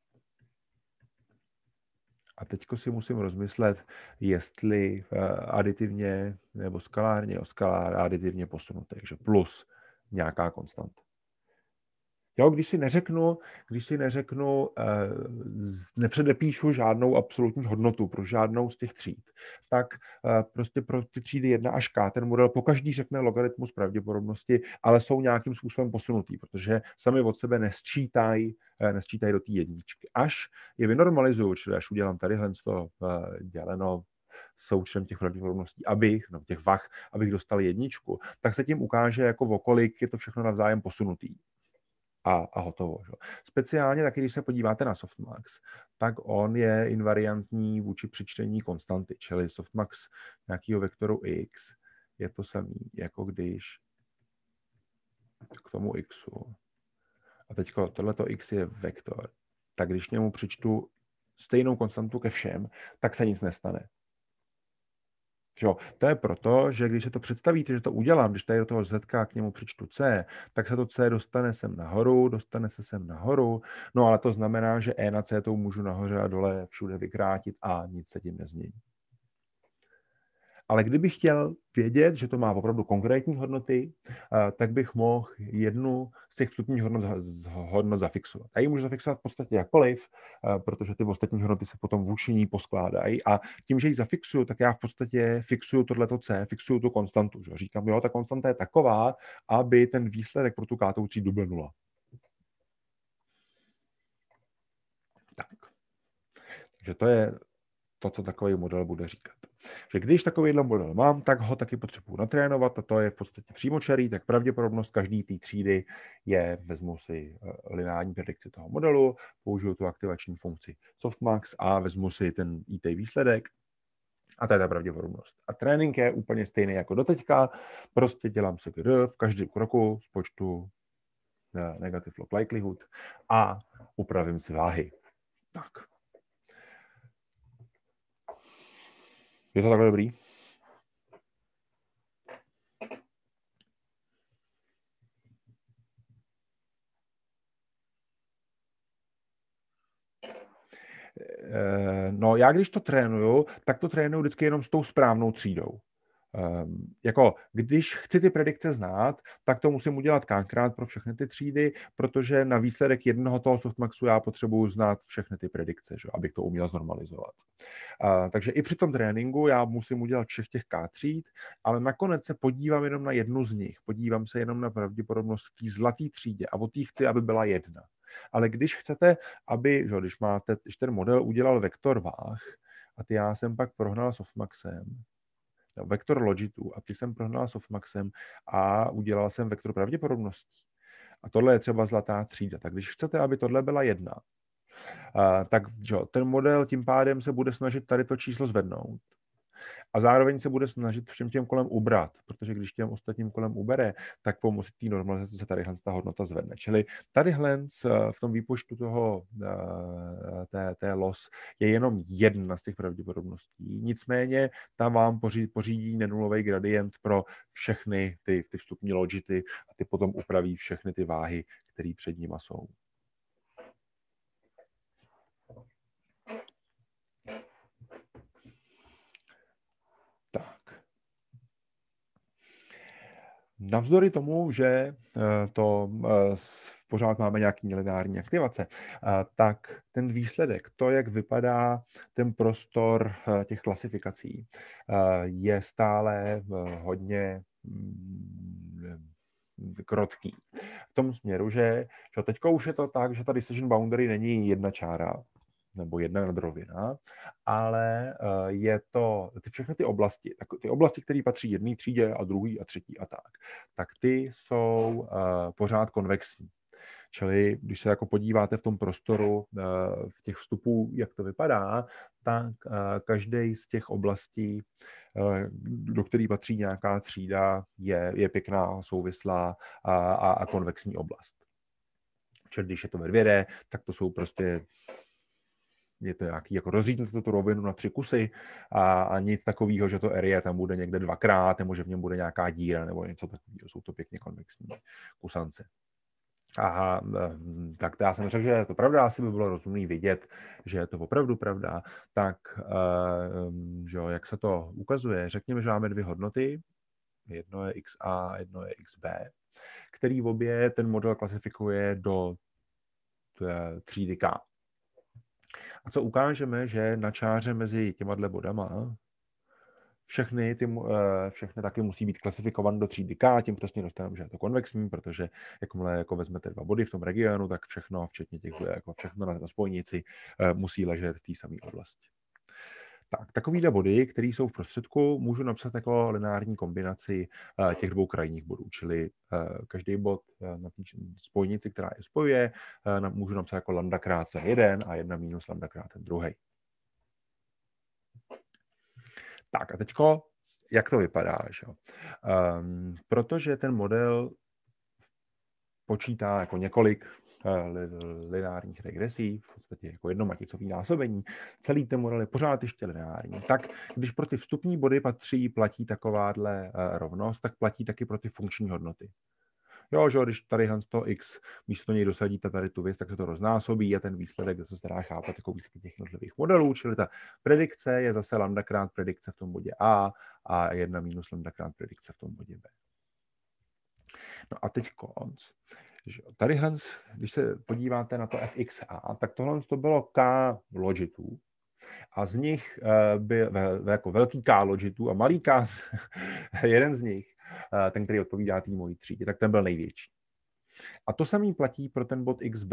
A teďko si musím rozmyslet, jestli aditivně nebo skalárně aditivně posunuté, takže plus nějaká konstanta. Jo, když si neřeknu, nepředepíšu žádnou absolutní hodnotu pro žádnou z těch tříd, tak prostě pro ty třídy 1 až k ten model pokaždý řekne logaritmus pravděpodobnosti, ale jsou nějakým způsobem posunutý, protože sami od sebe nesčítají do té jedničky. Až je vynormalizuju, čili až udělám tadyhle děleno součtem těch pravděpodobností, těch vah, abych dostal jedničku, tak se tím ukáže, jako okolik je to všechno navzájem posunutý. A hotovo. Že? Speciálně taky, když se podíváte na softmax, tak on je invariantní vůči přičtení konstanty, čili softmax nějakého vektoru x je to samý, jako když k tomu xu. A teď tohleto x je vektor. Tak když němu přičtu stejnou konstantu ke všem, tak se nic nestane. Jo, to je proto, že když se to představíte, že to udělám, když tady do toho z k němu přičtu c, tak se to c dostane sem nahoru, no ale to znamená, že e na c to můžu nahoře a dole všude vykrátit a nic se tím nezmění. Ale kdybych chtěl vědět, že to má opravdu konkrétní hodnoty, tak bych mohl jednu z těch vstupních hodnot zafixovat. A ji můžu zafixovat v podstatě jakkoliv, protože ty ostatní hodnoty se potom vůči ní poskládají. A tím, že ji zafixuju, tak já v podstatě fixuju tohleto c, fixuju tu konstantu. Že? Říkám, jo, ta konstanta je taková, aby ten výsledek pro tu kátou třídu byl 0. Tak. Takže to je to, co takový model bude říkat. Že když takovýhle model mám, tak ho taky potřebuji natrénovat a to je v podstatě přímočarý, tak pravděpodobnost každý té třídy je, vezmu si lineární predikci toho modelu, použiju tu aktivační funkci softmax a vezmu si ten IT výsledek a to je ta pravděpodobnost. A trénink je úplně stejný jako doteďka, prostě dělám SGD v každém kroku z počtu negative log likelihood a upravím si váhy. Tak. Je to takhle dobrý? No, já když to trénuju, tak to trénuju vždycky jenom s tou správnou třídou. Jako když chci ty predikce znát, tak to musím udělat kánkrát pro všechny ty třídy, protože na výsledek jednoho toho softmaxu já potřebuji znát všechny ty predikce, že, abych to uměl znormalizovat. Takže i při tom tréninku já musím udělat všech těch K tříd, ale nakonec se podívám jenom na jednu z nich. Podívám se jenom na pravděpodobnost v té zlaté třídě a od té chci, aby byla 1. Ale když chcete, když ten model udělal vektor váh a ty já jsem pak prohnal softmaxem, vektor logitů a ty jsem prohnal softmaxem a udělal jsem vektor pravděpodobností. A tohle je třeba zlatá třída. Tak když chcete, aby tohle byla 1, tak ten model tím pádem se bude snažit tady to číslo zvednout. A zároveň se bude snažit všem těm kolem ubrat, protože když těm ostatním kolem ubere, tak pomocí té normalizace se tadyhle ta hodnota zvedne. Čili tadyhle v tom výpočtu té loss je jenom jedna z těch pravděpodobností. Nicméně tam vám pořídí nenulový gradient pro všechny ty vstupní logity a ty potom upraví všechny ty váhy, které před nima jsou. Navzdory tomu, že to pořád máme nějaký lineární aktivace, tak ten výsledek, to, jak vypadá ten prostor těch klasifikací, je stále hodně krotký. V tom směru, že teďka už je to tak, že ta decision boundary není jedna čára, nebo jedna nadrovina, ale je to všechny ty oblasti, které patří jedné třídě a druhý a třetí a tak ty jsou pořád konvexní. Čili když se jako podíváte v tom prostoru, v těch vstupů, jak to vypadá, tak každý z těch oblastí, do které patří nějaká třída, je pěkná, souvislá a konvexní oblast. Čili když je to ve 2D, tak to jsou prostě je to nějaký, jako rozřídnete tu rovinu na 3 kusy a nic takového, že to area tam bude někde 2x, nebo že v něm bude nějaká díra, nebo něco takového. Jsou to pěkně konvexní kusance. Aha, tak já jsem řekl, že je to pravda, asi by bylo rozumný vidět, že je to opravdu pravda, tak že jak se to ukazuje, řekněme, že máme 2 hodnoty, jedno je XA, jedno je XB, který v obě ten model klasifikuje do třídy K. A co ukážeme, že na čáře mezi těma bodama všechny taky musí být klasifikované do třídy K, tím přesně dostaneme, že je to konvexní, protože jakmile jako vezmete dva body v tom regionu, tak všechno, včetně těch, jako všechno na spojnici, musí ležet v té samé oblasti. Tak, takovýhle body, které jsou v prostředku, můžu napsat jako lineární kombinaci těch dvou krajních bodů, čili každý bod na té spojnici, která je spojuje, můžu napsat jako lambda krát ten jeden a 1 minus lambda krát ten druhý. Tak a teďko, jak to vypadá? Že? Protože ten model počítá jako několik lineárních regresí, v podstatě jako jednomaticový násobení, celý ten model je pořád ještě lineární. Tak když pro ty vstupní body platí takováhle rovnost, tak platí taky pro ty funkční hodnoty. Jo, že když tady to x místo něj dosadíte tady tu věc, tak se to roznásobí a ten výsledek zase se dá chápat jako výsledek těch jednotlivých modelů, čili ta predikce je zase lambda krát predikce v tom bodě a 1 minus lambda krát predikce v tom bodě B. No a teď konc. Tady, když se podíváte na to fxa, tak tohle to bylo k logitů a z nich byl jako velký k logitů a malý k, jeden z nich, ten, který odpovídá té mojí třídě, tak ten byl největší. A to samé platí pro ten bod XB.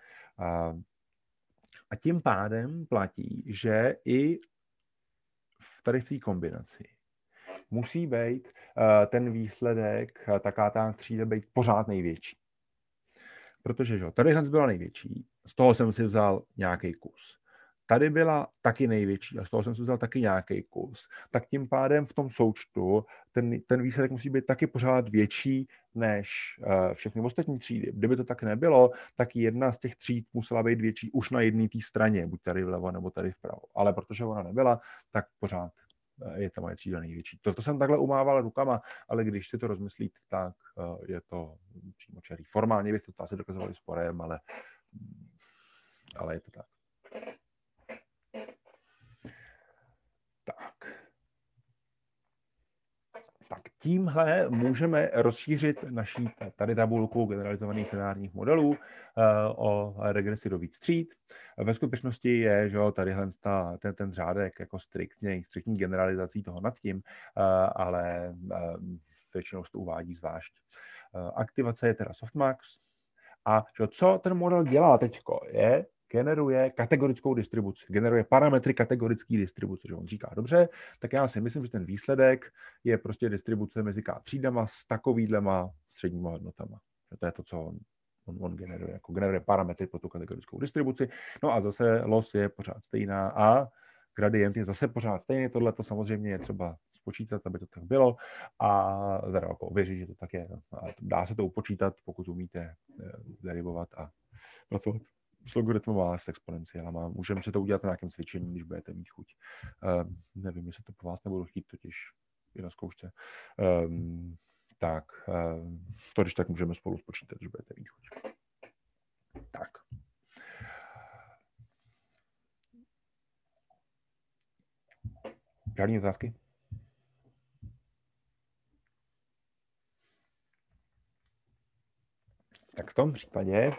A tím pádem platí, že i tady v té kombinaci musí být ten výsledek, taká ta třída být pořád největší. Protože že, tady byla největší, z toho jsem si vzal nějaký kus. Tady byla taky největší a z toho jsem si vzal taky nějaký kus. Tak tím pádem v tom součtu ten výsledek musí být taky pořád větší než všechny ostatní třídy. Kdyby to tak nebylo, tak jedna z těch tříd musela být větší už na jedné té straně, buď tady vlevo nebo tady vpravo. Ale protože ona nebyla, tak pořád je ta moje třída největší. To jsem takhle umával rukama, ale když si to rozmyslíte, tak je to přímočarý. Formálně byste to asi dokazovali sporem, ale je to tak. Tak tímhle můžeme rozšířit naší tady tabulku generalizovaných lineárních modelů o regresi do víc tříd. Ve skutečnosti je, že tady ten řádek jako striktní generalizací toho nad tím, ale většinou se to uvádí zvlášť. Aktivace je teda softmax a co ten model dělá teďko je, generuje kategorickou distribuci, generuje parametry kategorické distribuce. Že on říká, dobře, tak já si myslím, že ten výsledek je prostě distribuce mezi K třídama s takovýhlema středníma hodnotama. To je to, co on generuje. Jako generuje parametry pro tu kategorickou distribuci. No a zase los je pořád stejná a gradient je zase pořád stejný. Tohle to samozřejmě je třeba spočítat, aby to tak bylo a teda jako ověřit, že to tak je. A dá se to upočítat, pokud umíte derivovat a pracovat s logaritmama a s exponenciálama. Můžeme si to udělat na nějakém cvičení, když budete mít chuť. Nevím, jestli to po vás nebudu chtít totiž i na zkoušce. To když tak můžeme spolu spočítat, když budete mít chuť. Tak. Žádné otázky? Tak v tom případě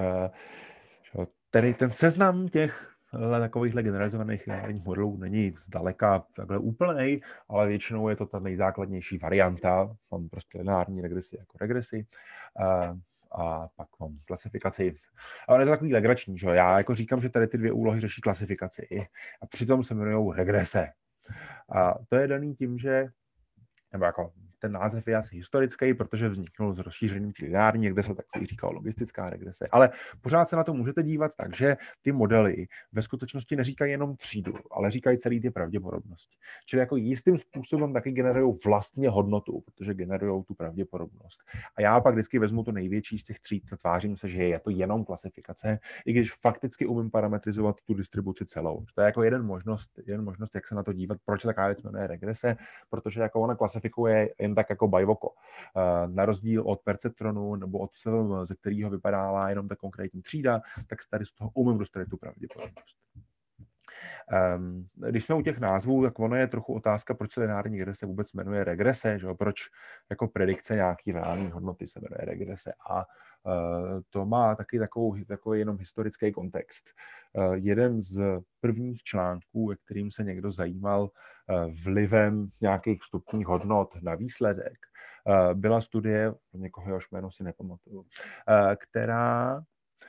tedy ten seznam těch takovýchhle generalizovaných lineárních modelů není zdaleka takhle úplnej, ale většinou je to ta nejzákladnější varianta. Mám prostě lineární regresi jako regresi a pak mám klasifikaci. Ale je to takový legrační, že já jako říkám, že tady ty dvě úlohy řeší klasifikaci a přitom se jmenují regrese. A to je daný tím, že nebo jako ten název je asi historický, protože vzniknul z rozšířením lineární regrese, tak se jí říkalo logistická regrese. Ale pořád se na to můžete dívat tak, že ty modely ve skutečnosti neříkají jenom třídu, ale říkají celý ty pravděpodobnosti. Čili jako jistým způsobem taky generují vlastně hodnotu, protože generují tu pravděpodobnost. A já pak vždycky vezmu to největší z těch tříd, tvářím se, že je to jenom klasifikace, i když fakticky umím parametrizovat tu distribuci celou. To je jako jeden možnost, jak se na to dívat, proč taková věc jmenuje regrese, protože jako ona klasifikuje jen tak jako bajvoko. Na rozdíl od perceptronu nebo od SVM, ze kterého vypadává jenom ta konkrétní třída, tak tady z toho umím dostat tu pravděpodobnost. Když jsme u těch názvů, tak ono je trochu otázka, proč se lineární regrese vůbec jmenuje regrese, že jo? Proč jako predikce nějaký reální hodnoty se jmenuje regrese. A to má taky takový jenom historický kontext. Jeden z prvních článků, ve kterým se někdo zajímal vlivem nějakých vstupních hodnot na výsledek, byla studie, někoho jehož jméno si nepamatuju, která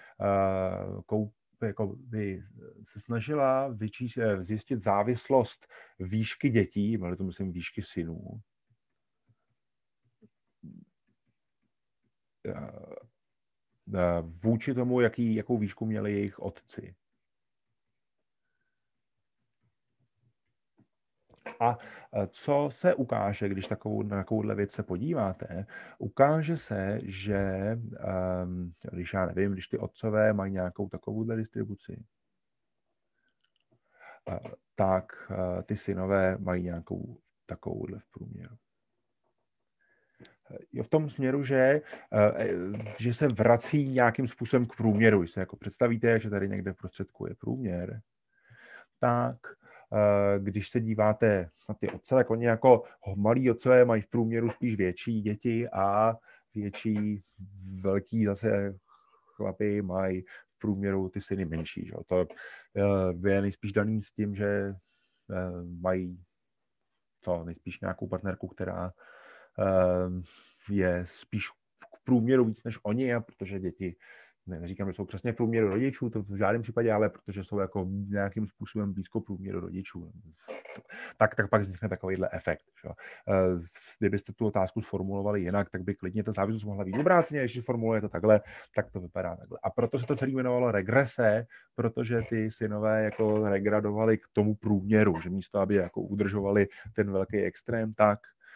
by se snažila zjistit závislost výšky dětí, ale to myslím výšky synů, vůči tomu, jakou výšku měli jejich otci. A co se ukáže, když na takovouhle věc se podíváte? Ukáže se, že když já nevím, když ty otcové mají nějakou takovouhle distribuci, tak ty synové mají nějakou takovouhle v průměru. V tom směru, že se vrací nějakým způsobem k průměru. Když se jako představíte, že tady někde v prostředku je průměr, tak když se díváte na ty otce, tak oni jako malí otcové mají v průměru spíš větší děti a velký zase chlapi mají v průměru ty syny menší. Že? To je nejspíš daný s tím, že mají nejspíš nějakou partnerku, která je spíš k průměru víc než oni, a protože děti, neříkám, že jsou přesně v průměru rodičů, to v žádném případě, ale protože jsou jako nějakým způsobem blízko průměru rodičů, tak pak vznikne takovýhle efekt. Že? Kdybyste tu otázku sformulovali jinak, tak by klidně ta závislost mohla být obráceně, když formulujete takhle, tak to vypadá takhle. A proto se to celé jmenovalo regrese, protože ty synové jako regradovali k tomu průměru, že místo, aby jako udržovali ten velký extrém, tak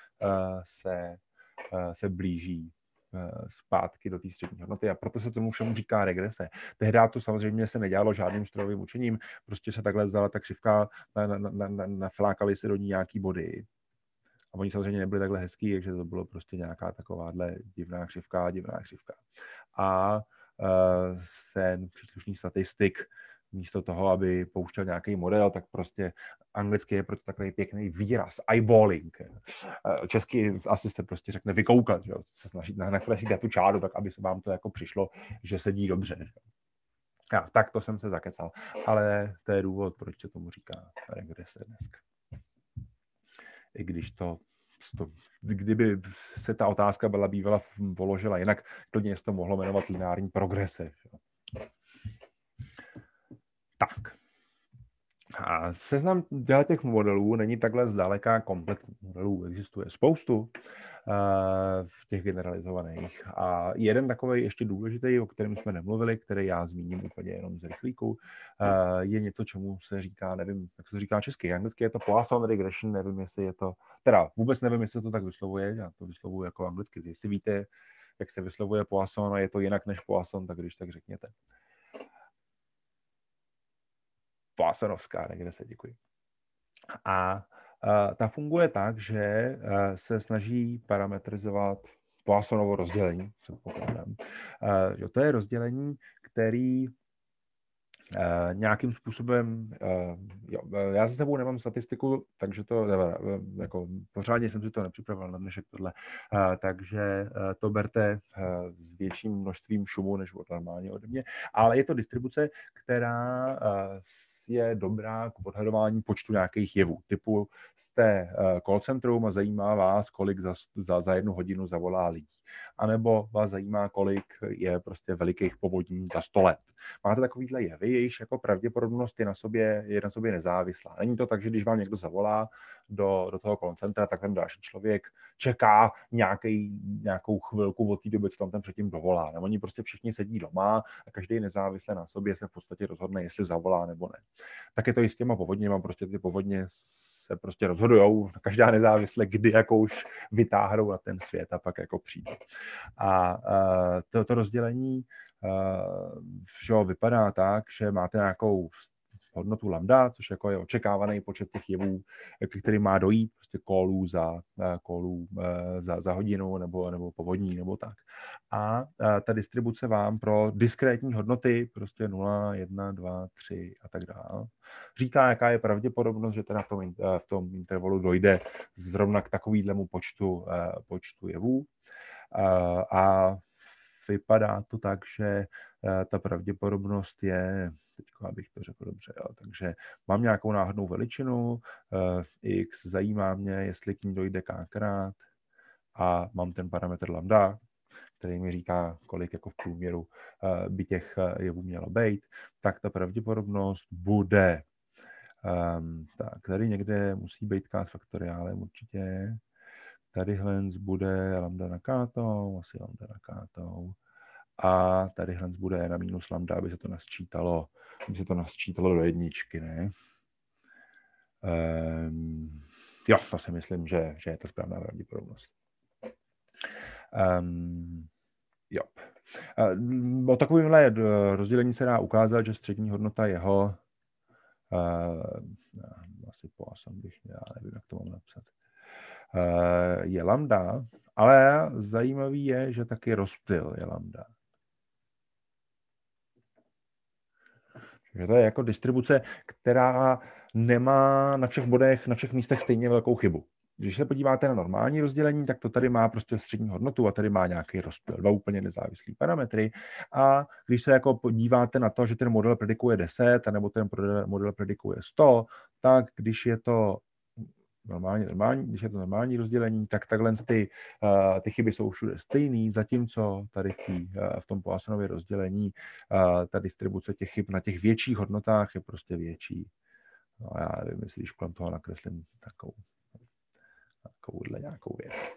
se blíží zpátky do té střední hodnoty, a proto se tomu všemu říká regrese. Tehdy to samozřejmě se nedělalo žádným strojovým učením, prostě se takhle vzala ta křivka, naflákali se do ní nějaký body. A oni samozřejmě nebyli takhle hezký, takže to bylo prostě nějaká takováhle divná křivka. A ten příslušný statistik místo toho, aby pouštěl nějaký model, tak prostě anglicky je proto takový pěkný výraz, eyeballing. Česky asi se prostě řekne vykoukat, že jo? Se snažit nakreslit tu čáru, tak aby se vám to jako přišlo, že sedí dobře. Že? Já, tak to jsem se zakecal. Ale to je důvod, proč se tomu říká regrese dneska. I když kdyby se ta otázka bývala položila jinak, klidně se to mohlo jmenovat lineární progrese. Že? Tak. A seznam těch modelů není takhle zdaleka kompletní. Modelů existuje spoustu v těch generalizovaných. A jeden takový ještě důležitý, o kterém jsme nemluvili, který já zmíním úplně jenom z rychlíku, je něco, čemu se říká, nevím, jak se to říká česky. Anglicky je to Poisson regression, nevím, jestli je to, vůbec nevím, jestli to tak vyslovuje, já to vyslovuji jako anglicky. Jestli víte, jak se vyslovuje Poisson a je to jinak než Poisson, tak když tak řekněte. Poissonovská regrese, děkuji. A ta funguje tak, že se snaží parametrizovat Poissonovo rozdělení, předpokládám. To je rozdělení, který nějakým způsobem, já za sebou nemám statistiku, takže to jako pořádně jsem si to nepřipravil na dnešek tohle, takže to berte s větším množstvím šumu než normálně ode mě, ale je to distribuce, která je dobrá k odhadování počtu nějakých jevů. Typu jste call centrum a zajímá vás, kolik za 1 hodinu zavolá lidí. A nebo vás zajímá, kolik je prostě velikých povodní za 100 let. Máte takovýhle jevy, jejichž jako pravděpodobnost je na sobě nezávislá. Není to tak, že když vám někdo zavolá do toho call centra, tak ten další člověk čeká nějakou chvilku od té doby, co tam ten předtím dovolá. No, oni prostě všichni sedí doma a každý nezávisle na sobě se v podstatě rozhodne, jestli zavolá nebo ne. Tak je to i s těma povodněma, prostě ty povodně se prostě rozhodujou, každá nezávisle, kdy jako už vytáhnou na ten svět a pak jako přijde. A toto rozdělení vypadá tak, že máte nějakou hodnotu lambda, což jako je očekávaný počet těch jevů, který má dojít, prostě callů za hodinu nebo povodní nebo tak. A ta distribuce vám pro diskrétní hodnoty, prostě 0, 1, 2, 3 a tak dále, říká, jaká je pravděpodobnost, že teda v tom intervalu dojde zrovna k takovýhlemu počtu jevů. A vypadá to tak, že ta pravděpodobnost je, teď abych to řekl dobře, jo, takže mám nějakou náhodnou veličinu, x, zajímá mě, jestli k ní dojde kkrát a mám ten parametr lambda, který mi říká, kolik jako v průměru by těch jevů mělo být, tak ta pravděpodobnost bude, tak tady někde musí být k s faktoriálem určitě, tadyhle bude lambda na kátou, asi lambda na kátou, a tadyhle bude na minus lambda, aby se to nasčítalo do jedničky, ne? Jo, to si myslím, že je to správná pravděpodobnost. Jo. O takovémhle rozdělení se dá ukázat, že střední hodnota jeho asi Poisson bych, já nevím, jak to mám napsat, je lambda, ale zajímavý je, že taky rozptyl je lambda. Takže to je jako distribuce, která nemá na všech bodech, na všech místech stejně velkou chybu. Když se podíváte na normální rozdělení, tak to tady má prostě střední hodnotu a tady má nějaký rozptyl, dva úplně nezávislý parametry. A když se jako podíváte na to, že ten model predikuje 10, anebo ten model predikuje 100, tak když je to normální rozdělení, tak takhle ty chyby jsou všude stejný, zatímco tady v tom Poissonově rozdělení ta distribuce těch chyb na těch větších hodnotách je prostě větší. No já nevím, jestli když kolem toho nakreslím takovouhle nějakou věc.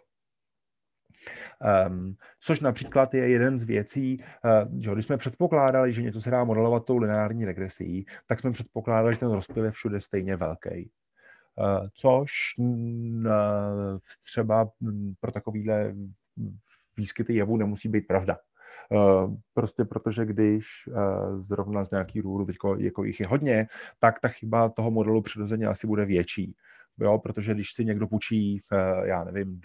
Což například je jeden z věcí, že když jsme předpokládali, že něco se dá modelovat tou lineární regresí, tak jsme předpokládali, že ten rozptyl je všude stejně velký. Což třeba pro takovýhle výskyty jevů nemusí být pravda. Prostě protože když zrovna z nějaký důvodu teď jako jich je hodně, tak ta chyba toho modelu přirozeně asi bude větší. Jo, protože když si někdo půjčí, já nevím,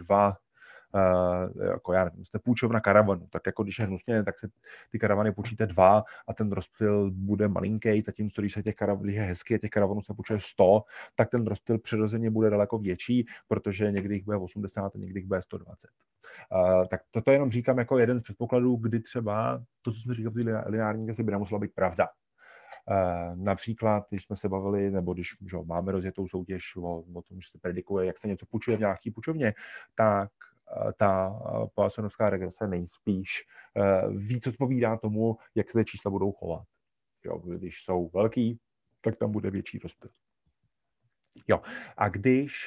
jste půjčovna karavanu, tak jako když je hnusně, tak se ty karavany půjčíte 2 a ten rozptyl bude malinký, zatímco když je hezky a těch karavanů se půjčuje 100, tak ten rozptyl přirozeně bude daleko větší, protože někdy jich bude 80 a někdy jich bude 120. Tak toto jenom říkám jako jeden z předpokladů, kdy třeba to, co jsme říkali v té lineární regresy, by nemusela být pravda. Například, když jsme se bavili, nebo když máme rozjetou soutěž o tom, že se predikuje, jak se něco půjčuje v nějaký půjčovně, tak ta Poissonovská regrese nejspíš víc odpovídá tomu, jak se ty čísla budou chovat. Jo, když jsou velký, tak tam bude větší rozptyl. Jo, a když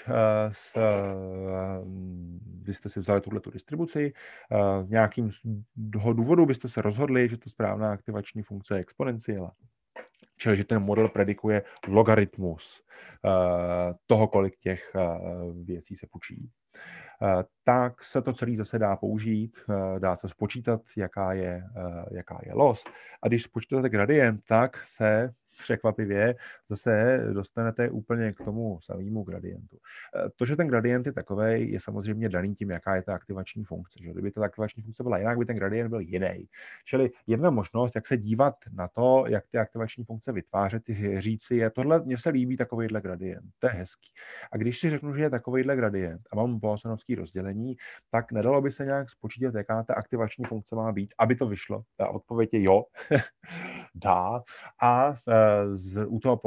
byste si vzali tuhletu distribuci, nějakým důvodu byste se rozhodli, že to správná aktivační funkce je exponenciála. Čili, že ten model predikuje logaritmus toho, kolik těch věcí se půjčí. Tak se to celé zase dá použít, dá se spočítat, jaká je loss. A když spočítáte gradient, tak se překvapivě zase dostanete úplně k tomu samému gradientu. To, že ten gradient je takovej, je samozřejmě daný tím, jaká je ta aktivační funkce. Že? Kdyby ta aktivační funkce byla jinak, by ten gradient byl jiný. Čili jedna možnost, jak se dívat na to, jak ty aktivační funkce vytvářet, říci je, tohle, mně se líbí takovejhle gradient, to je hezký. A když si řeknu, že je takovejhle gradient a mám Poissonovský rozdělení, tak nedalo by se nějak spočítat, jaká ta aktivační funkce má být, aby to vyšlo. Ta odpověď je jo, dá. A u toho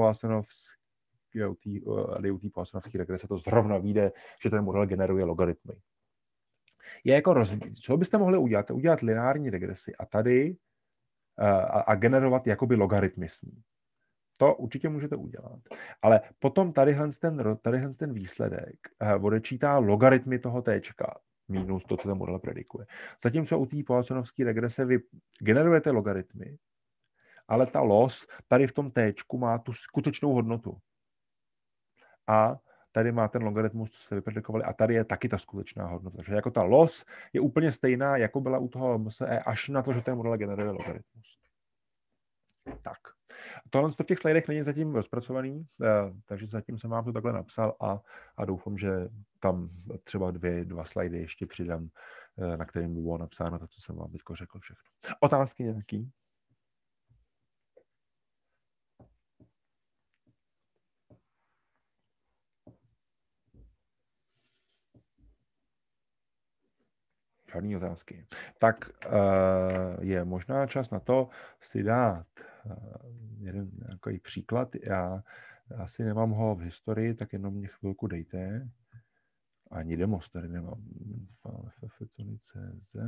Poissonovské regrese to zrovna vyjde, že ten model generuje logaritmy. Je jako co byste mohli udělat? Udělat lineární regresi a tady a generovat jakoby logaritmisní. To určitě můžete udělat. Ale potom tadyhle ten výsledek odečítá logaritmy toho téčka minus to, co ten model predikuje. Zatímco u té Poissonovské regrese vy generujete logaritmy, ale ta loss tady v tom téčku má tu skutečnou hodnotu. A tady má ten logaritmus, co jste vypredikovali, a tady je taky ta skutečná hodnota. Takže jako ta loss je úplně stejná, jako byla u toho MSE, až na to, že ten model generuje logaritmus. Tak. Tohle v těch slajdech není zatím rozpracovaný, takže zatím jsem vám to takhle napsal a doufám, že tam třeba dva slajdy ještě přidám, na kterým by bylo napsáno to, co jsem vám teď řekl všechno. Otázky nějaký? Žádný otázky. Tak je možná čas na to si dát jeden nějaký příklad. Já asi nemám ho v historii, tak jenom mě chvilku dejte. Ani demos tady nemám. FF.cz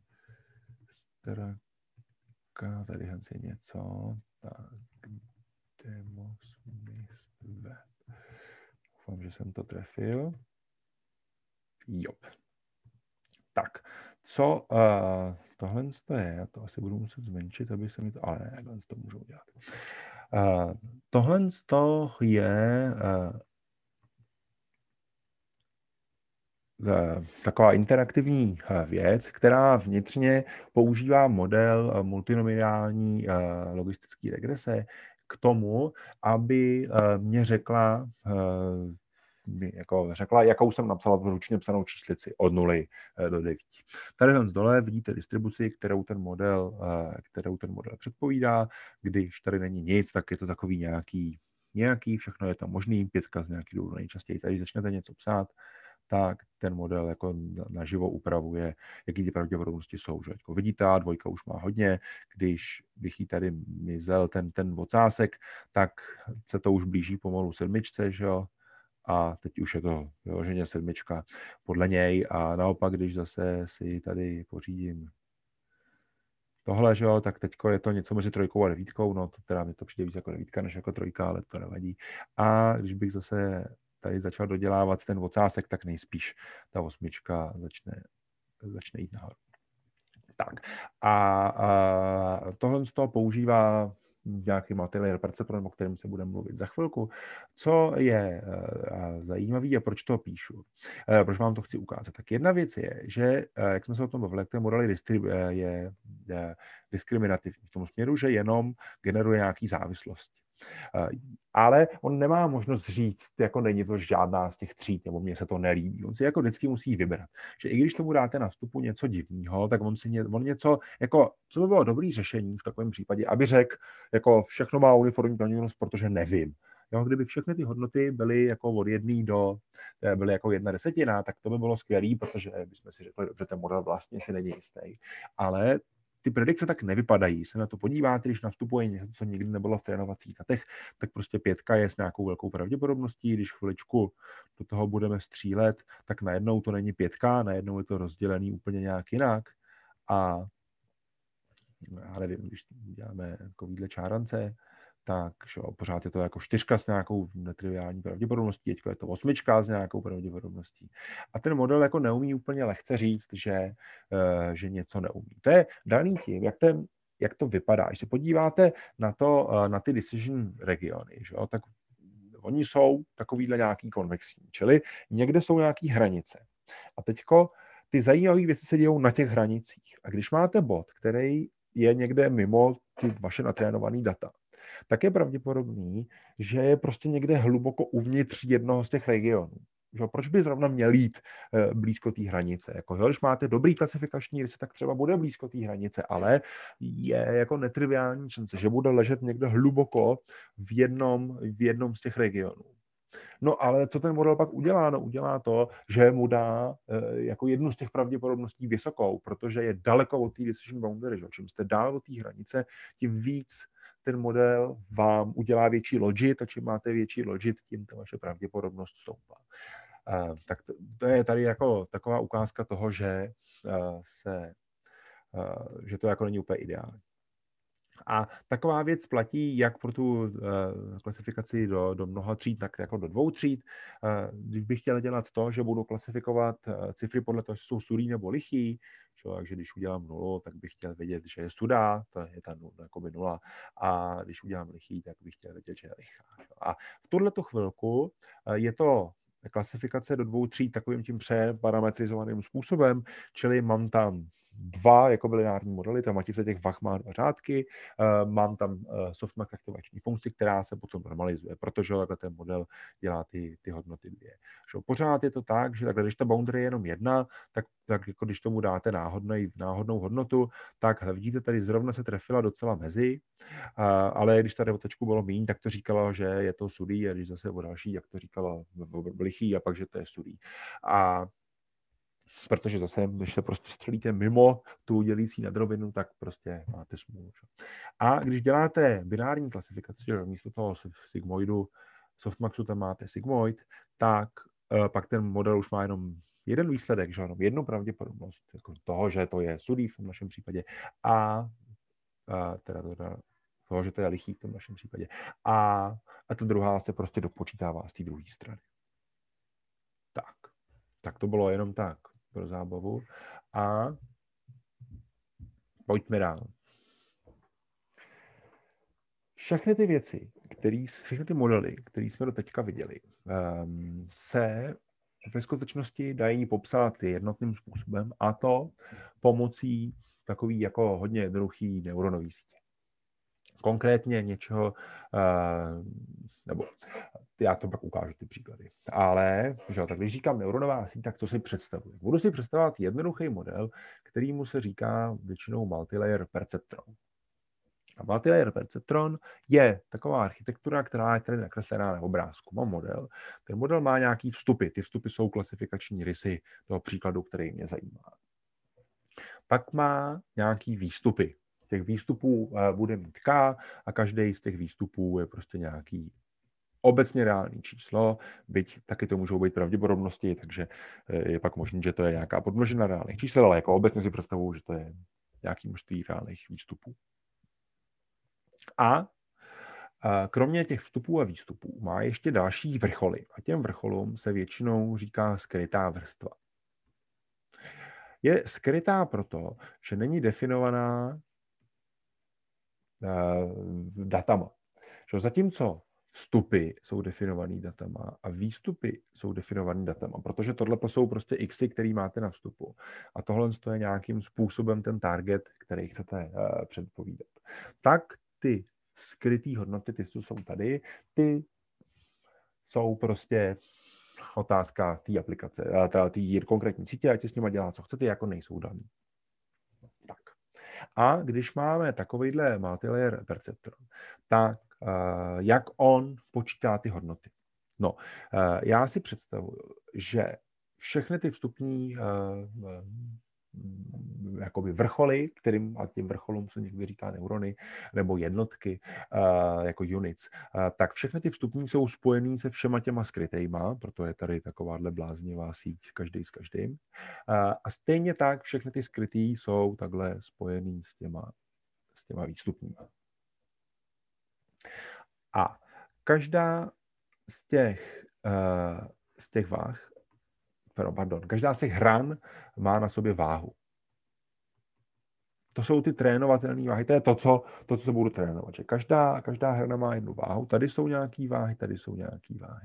Straka, tady je něco. Tak, demos web. Doufám, že jsem to trefil. Jo. Tak, co tohle je, já to asi budu muset zmenšit, aby se mi to, ale ne, takhle to můžu udělat. Tohle je taková interaktivní věc, která vnitřně používá model multinomiální logistické regrese k tomu, aby mě řekla, jakou jsem napsala v ručně psanou číslici od 0 do 9. Tady dole vidíte distribuci, kterou ten model předpovídá. Když tady není nic, tak je to takový nějaký, všechno je tam možný, 5 z nějaký důvodů nejčastěji. Když začnete něco psát, tak ten model jako naživo upravuje, jaký ty pravděpodobnosti jsou. Že? Jako vidíte, dvojka už má hodně, když bych jí tady mizel ten ocásek, tak se to už blíží pomalu 7, že jo? A teď už je to vyloženě 7 podle něj a naopak, když zase si tady pořídím tohle, že jo, tak teďko je to něco mezi 3 a 9, no to teda mi to přijde víc jako 9 než jako 3, ale to nevadí. A když bych zase tady začal dodělávat ten ocásek, tak nejspíš ta 8 začne jít nahoru. Tak a tohle z toho používá nějaký multilayer perceptron, o kterém se budeme mluvit za chvilku. Co je zajímavé a proč to píšu? Proč vám to chci ukázat? Tak jedna věc je, že, jak jsme se o tom bavili, ten model je diskriminativní v tom směru, že jenom generuje nějaký závislosti. Ale on nemá možnost říct, jako není to žádná z těch tříd, nebo mně se to nelíbí. On si jako vždycky musí vybrat. Že i když tomu dáte na vstupu něco divného, tak on něco, jako, co by bylo dobrý řešení v takovém případě, aby řekl, jako všechno má uniformní pravděpodobnost, protože nevím. Jo, kdyby všechny ty hodnoty byly jako od 1 do, byly jako 1/10, tak to by bylo skvělý, protože bychom si řekli, že ten model vlastně si není jistý. Ale ty predikce tak nevypadají. Se na to podíváte, když nastupuje něco, co nikdy nebylo v trénovacích datech, tak prostě 5 je s nějakou velkou pravděpodobností. Když chviličku do toho budeme střílet, tak najednou to není 5, najednou je to rozdělený úplně nějak jinak. A já nevím, když děláme takovýhle čárance, tak pořád je to jako 4 s nějakou netriviální pravděpodobností, teď je to 8 s nějakou pravděpodobností. A ten model jako neumí úplně lehce říct, že něco neumí. To je daný tím, jak to vypadá. Když se podíváte na ty decision regiony, že jo, tak oni jsou takovýhle nějaký konvexní, čili někde jsou nějaký hranice. A teďko ty zajímavé věci se dějou na těch hranicích. A když máte bod, který je někde mimo ty vaše natrénované data, tak je pravděpodobný, že je prostě někde hluboko uvnitř jednoho z těch regionů. Že, proč by zrovna měl jít blízko té hranice? Jako, jo, když máte dobrý klasifikační rys, tak třeba bude blízko té hranice, ale je jako netriviální šance, že bude ležet někde hluboko v jednom z těch regionů. No ale co ten model pak udělá? No udělá to, že mu dá jako jednu z těch pravděpodobností vysokou, protože je daleko od té decision boundary. Že? Čím jste dál od té hranice, tím víc ten model vám udělá větší logit a čím máte větší logit, tím ta vaše pravděpodobnost stoupá. Tak to je tady jako taková ukázka toho, že to jako není úplně ideální. A taková věc platí jak pro tu klasifikaci do mnoha tříd, tak jako do 2 tříd. Když bych chtěl dělat to, že budu klasifikovat cifry podle toho, že jsou sudý nebo lichý, takže když udělám 0, tak bych chtěl vědět, že je sudá, to je ta 0, a když udělám lichý, tak bych chtěl vědět, že je lichá. A v tuhleto chvilku je to klasifikace do 2 tříd takovým tím přeparametrizovaným způsobem, čili mám tam dva jako lineární modely, ta matice těch vah má 2 řádky, mám tam softmax aktivační funkci, která se potom normalizuje, protože takhle ten model dělá ty hodnoty 2. Že pořád je to tak, že takhle, když ta boundary je jenom 1, tak jako když tomu dáte náhodnou hodnotu, tak vidíte, tady zrovna se trefila docela mezi, ale když tady o tečku bylo míň, tak to říkalo, že je to sudý, a když zase o další, jak to říkalo lichý, a pak, že to je sudý. A protože zase, když se prostě střelíte mimo tu dělící nadrovinu, tak prostě máte smůlu. A když děláte binární klasifikaci, že místo toho sigmoidu, softmaxu tam máte sigmoid, tak pak ten model už má jenom jeden výsledek, že jenom jednu pravděpodobnost jako toho, že to je sudý v tom našem případě a teda toho, že to je lichý v tom našem případě. A ta druhá se prostě dopočítává z té druhé strany. Tak to bylo jenom tak pro zábavu. A pojďme dál. Všechny ty věci, všechny ty modely, které jsme do teďka viděli, se ve skutečnosti dají popsat jednotným způsobem, a to pomocí takový jako hodně jednoduchý neuronový sítě. Konkrétně něčeho, nebo já to pak ukážu ty příklady. Ale že, tak když říkám neuronová síť, tak co si představuji? Budu si představovat jednoduchý model, kterýmu se říká většinou multilayer perceptron. A multilayer perceptron je taková architektura, která je tady nakreslená na obrázku. Mám model. Ten model má nějaký vstupy. Ty vstupy jsou klasifikační rysy toho příkladu, který mě zajímá. Pak má nějaký výstupy. Těch výstupů bude mít K a každý z těch výstupů je prostě nějaký obecně reálný číslo, byť taky to můžou být pravděpodobnosti, takže je pak možné, že to je nějaká podmnožina reálných čísel, ale jako obecně si představuju, že to je nějaký množství reálných výstupů. A kromě těch vstupů a výstupů má ještě další vrcholy. A těm vrcholům se většinou říká skrytá vrstva. Je skrytá proto, že není definovaná datama. Zatímco vstupy jsou definovaný datama a výstupy jsou definovaný datama, protože tohle jsou prostě xy, který máte na vstupu. A tohle je nějakým způsobem ten target, který chcete předpovídat. Tak ty skrytý hodnoty, ty jsou tady, ty jsou prostě otázka té aplikace, té konkrétní sítě, ať si s nima dělá, co chcete, jako nejsou daný. Tak. A když máme takovýhle multilayer perceptron, tak jak on počítá ty hodnoty? No, já si představuju, že všechny ty vstupní jakoby vrcholy, kterým a tím vrcholům se někdy říká neurony, nebo jednotky, jako units, tak všechny ty vstupní jsou spojený se všema těma skrytejma, proto je tady takováhle bláznivá síť každý s každým. A stejně tak všechny ty skrytý jsou takhle spojený s těma výstupníma. A každá z těch váh, každá z těch hran má na sobě váhu. To jsou ty trénovatelné váhy, to je to, co budu trénovat. Že každá hrana má jednu váhu, tady jsou nějaký váhy, tady jsou nějaký váhy.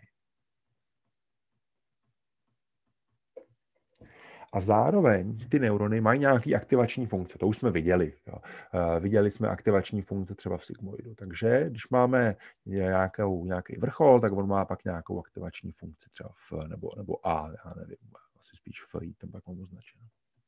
A zároveň ty neurony mají nějaký aktivační funkce, to už jsme viděli. Jo. Viděli jsme aktivační funkce třeba v sigmoidu. Takže když máme nějaký vrchol, tak on má pak nějakou aktivační funkci třeba nebo A, já nevím, asi spíš F, tam pak mám označeno.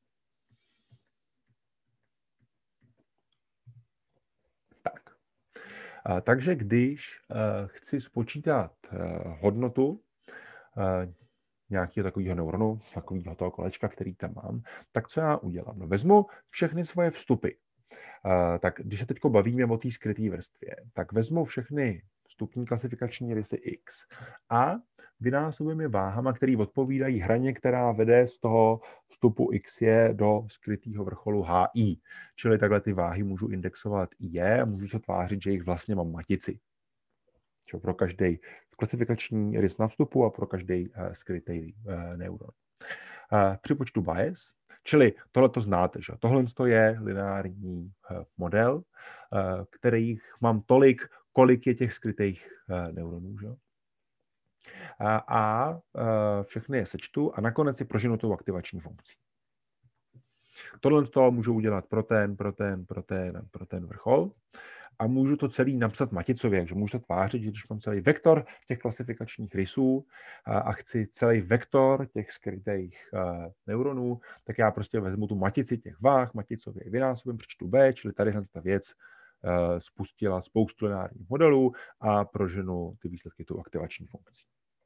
Takže když chci spočítat hodnotu nějakého takového neuronu, takového toho kolečka, který tam mám, tak co já udělám? No, vezmu všechny svoje vstupy. Tak když se teď bavíme o té skryté vrstvě, tak vezmu všechny vstupní klasifikační rysy X a vynásobím je váhama, které odpovídají hraně, která vede z toho vstupu X je do skrytého vrcholu HI. Čili takhle ty váhy můžu indexovat I a můžu se tvářit, že jich vlastně mám matici. Čo pro každý klasifikační rys na vstupu a pro každý skrytý neuron. Při počtu bias, čili tohle to znáte, že tohle je lineární model, kterých mám tolik, kolik je těch skrytých neuronů. Že? A všechny je sečtu a nakonec je proženu tou aktivační funkcí. Tohle z toho můžu udělat pro ten vrchol a můžu to celý napsat maticově, takže můžu to tvářit, že když mám celý vektor těch klasifikačních rysů a chci celý vektor těch skrytých neuronů, tak já prostě vezmu tu matici těch váh, maticově vynásobím, přečtu B, čili tady ta věc spustila spoustu lineárních modelů a proženu ty výsledky tou aktivační funkcí.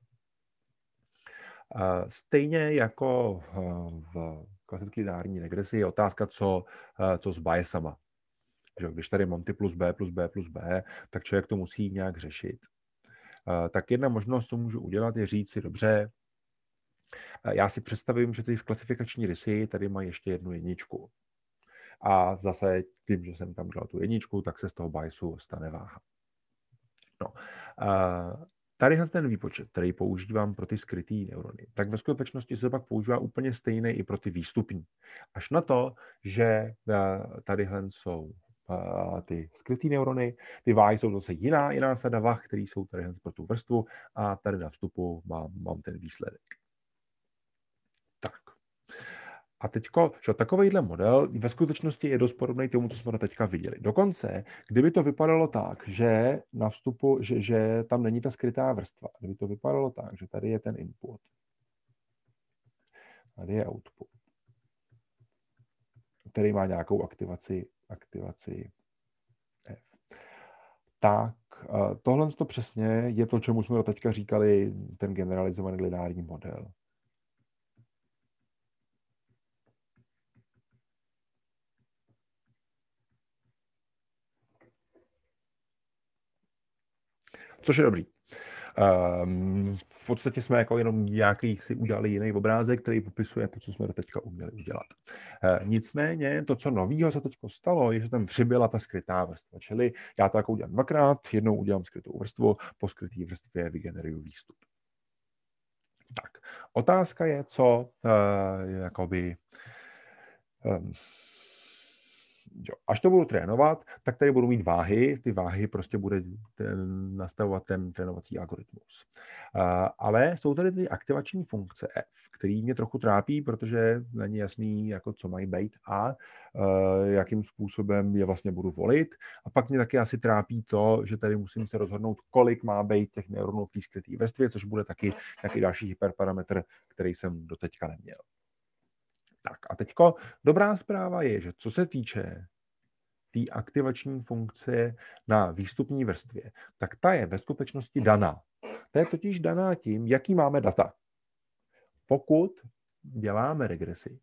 Stejně jako v klasické lineární regresi je otázka, co s biasama. Že když tady mám ty plus B, plus B, plus B, tak člověk to musí nějak řešit. Tak jedna možnost, co můžu udělat, je říct si, dobře, já si představím, že ty klasifikační rysy tady mají ještě jednu jedničku. A zase tím, že jsem tam dal tu jedničku, tak se z toho biasu stane váha. No. Tady na ten výpočet, který používám pro ty skrytý neurony, tak ve skutečnosti se pak používá úplně stejný i pro ty výstupní. Až na to, že tadyhle jsou ty skrytý neurony, ty váhy jsou zase jiná sada vah, které jsou tady pro tu vrstvu a tady na vstupu mám ten výsledek. Tak. A teďko, že takovýhle model ve skutečnosti je dost podobný tomu, co jsme teďka viděli. Dokonce, kdyby to vypadalo tak, že na vstupu, že tam není ta skrytá vrstva, kdyby to vypadalo tak, že tady je ten input, tady je output, který má nějakou aktivaci F. Tak tohle to přesně je to, čemu jsme teďka říkali, ten generalizovaný lineární model. Což je dobrý. V podstatě jsme jako jenom nějaký si udělali jiný obrázek, který popisuje to, co jsme do teďka uměli udělat. Nicméně to, co novýho se teďko stalo, je, že tam přibyla ta skrytá vrstva. Čili já to jako udělám dvakrát, jednou udělám skrytou vrstvu, po skrytý vrstvě vygeneruju výstup. Tak, otázka je, co jakoby až to budu trénovat, tak tady budu mít váhy. Ty váhy prostě bude nastavovat ten trénovací algoritmus. Ale jsou tady ty aktivační funkce F, který mě trochu trápí, protože není jasný, jako co mají být a jakým způsobem je vlastně budu volit. A pak mě taky asi trápí to, že tady musím se rozhodnout, kolik má být těch neuronů v té skryté vrstvě, což bude taky nějaký další hyperparametr, který jsem doteďka neměl. Tak a teďko dobrá zpráva je, že co se týče té aktivační funkce na výstupní vrstvě, tak ta je ve skutečnosti daná. Ta je totiž daná tím, jaký máme data. Pokud děláme regresi,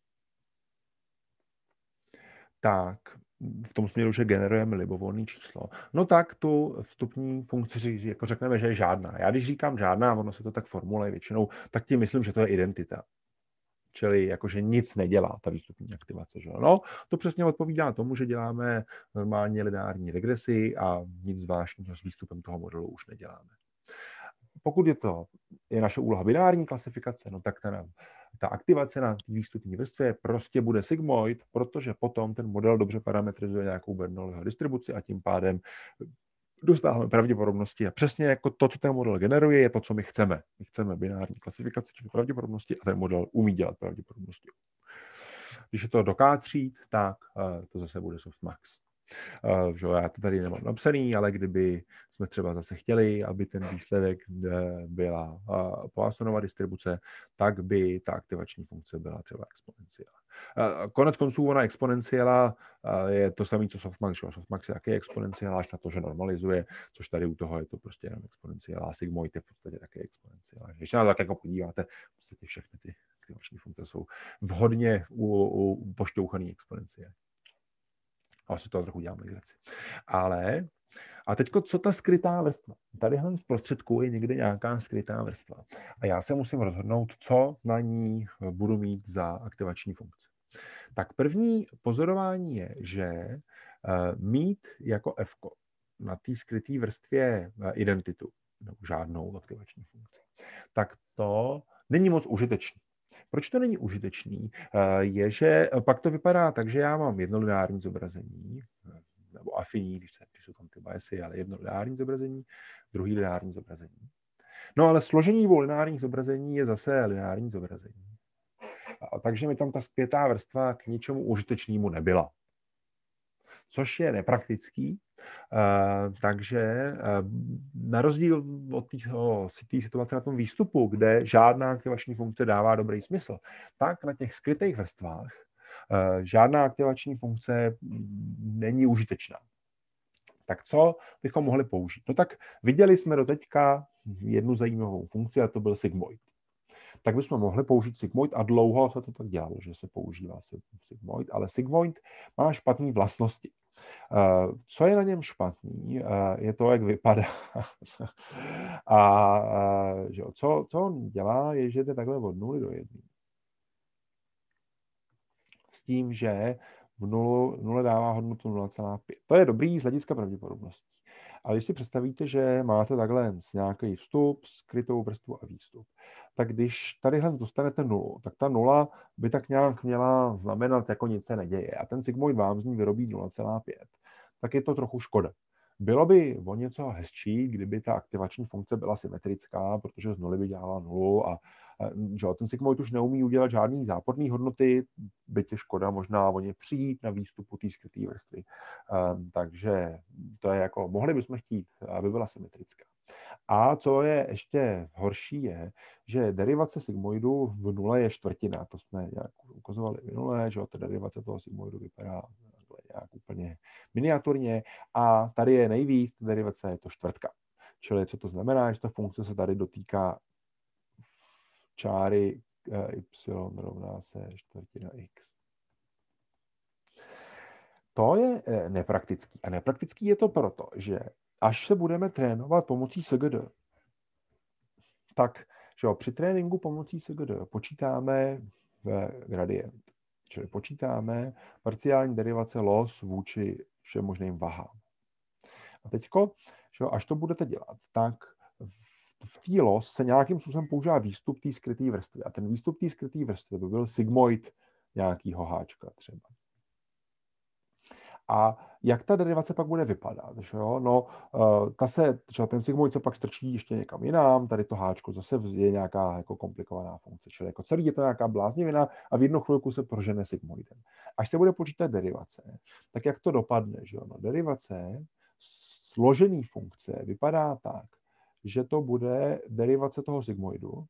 tak v tom směru, že generujeme libovolné číslo, no tak tu vstupní funkci jako řekneme, že je žádná. Já když říkám žádná, ono se to tak formuluje většinou, tak tím myslím, že to je identita. Čili jakože nic nedělá ta výstupní aktivace. Že? No, to přesně odpovídá tomu, že děláme normálně lineární regresi a nic zvláštního s výstupem toho modelu už neděláme. Pokud je naše úloha binární klasifikace, no tak ta aktivace na výstupní vrstvě prostě bude sigmoid, protože potom ten model dobře parametrizuje nějakou Bernoulliho distribuci a tím pádem dostáváme pravděpodobnosti a přesně jako to, co ten model generuje, je to, co my chceme. My chceme binární klasifikaci, čili pravděpodobnosti a ten model umí dělat pravděpodobnosti. Když je to do K3, tak to zase bude softmax. Já to tady nemám napsaný, ale kdyby jsme třeba zase chtěli, aby ten výsledek byla Poissonova distribuce, tak by ta aktivační funkce byla třeba exponenciála. Konec konců ona exponenciála je to samé, co softmax. Softmax je taky exponenciála, až na to, že normalizuje, což tady u toho je to prostě jenom exponenciála. Sigmoid je v podstatě taky exponenciála. Když se na to tak jako podíváte, v podstatě všechny ty aktivační funkce jsou vhodně u pošťouchaný exponenciály. Asi to trochu dělám legraci. A teďko, co ta skrytá vrstva? Tadyhle z prostředku je někde nějaká skrytá vrstva. A já se musím rozhodnout, co na ní budu mít za aktivační funkci. Tak první pozorování je, že mít jako F na té skryté vrstvě identitu, nebo žádnou aktivační funkci, tak to není moc užitečný. Proč to není užitečný? Je, že pak to vypadá tak, že já mám jedno lineární zobrazení, nebo afinní, když jsou tam ty biasy, ale jedno lineární zobrazení, druhý lineární zobrazení. No ale složení dvou lineárních zobrazení je zase lineární zobrazení. Takže mi tam ta zpětá vrstva k ničemu užitečnému nebyla. Což je nepraktický, takže na rozdíl od té situace na tom výstupu, kde žádná aktivační funkce dává dobrý smysl, tak na těch skrytých vrstvách žádná aktivační funkce není užitečná. Tak co bychom mohli použít? No tak viděli jsme doteďka jednu zajímavou funkci, a to byl sigmoid. Tak bychom mohli použít sigmoid a dlouho se to tak dělalo, že se používá sigmoid, ale sigmoid má špatné vlastnosti. Co je na něm špatný, je to, jak vypadá. A že co on dělá, je, že jde takhle od 0 do 1. S tím, že v 0 dává hodnotu 0,5. To je dobrý z hlediska pravděpodobností. Ale když si představíte, že máte takhle nějaký vstup, skrytou vrstvu a výstup, tak když tadyhle dostanete 0, tak ta 0 by tak nějak měla znamenat, jako nic se neděje. A ten sigmoid vám z ní vyrobí 0,5. Tak je to trochu škoda. Bylo by o něco hezčí, kdyby ta aktivační funkce byla symetrická, protože z 0 by dělala 0 a že ten sigmoid už neumí udělat žádný záporný hodnoty, byť je škoda možná o ně přijít na výstupu té skryté vrstvy. Takže to je jako, mohli bychom chtít, aby byla symetrická. A co je ještě horší je, že derivace sigmoidu v 0 je čtvrtina. To jsme nějak ukazovali minule, že ta derivace toho sigmoidu vypadá nějak úplně miniaturně a tady je nejvíc, derivace je to čtvrtka. Čili co to znamená, že ta funkce se tady dotýká čáry y rovná se čtvrtina x. To je nepraktický. A nepraktický je to proto, že až se budeme trénovat pomocí SGD, tak že při tréninku pomocí SGD počítáme gradient. Čili počítáme parciální derivace los vůči všem možným vahám. A teďko, že až to budete dělat, tak v té los se nějakým způsobem používá výstup té skryté vrstvy. A ten výstup té skryté vrstvy by byl sigmoid nějakýho háčka třeba. A jak ta derivace pak bude vypadat? Že jo? No, ten sigmoid se pak strčí ještě někam jinam, tady to háčko zase je nějaká jako komplikovaná funkce. Čili jako celý je to nějaká bláznivina a v jednu chvilku se prožene sigmoidem. Až se bude počítat derivace, tak jak to dopadne? Že jo? No, derivace složený funkce vypadá tak, že to bude derivace toho sigmoidu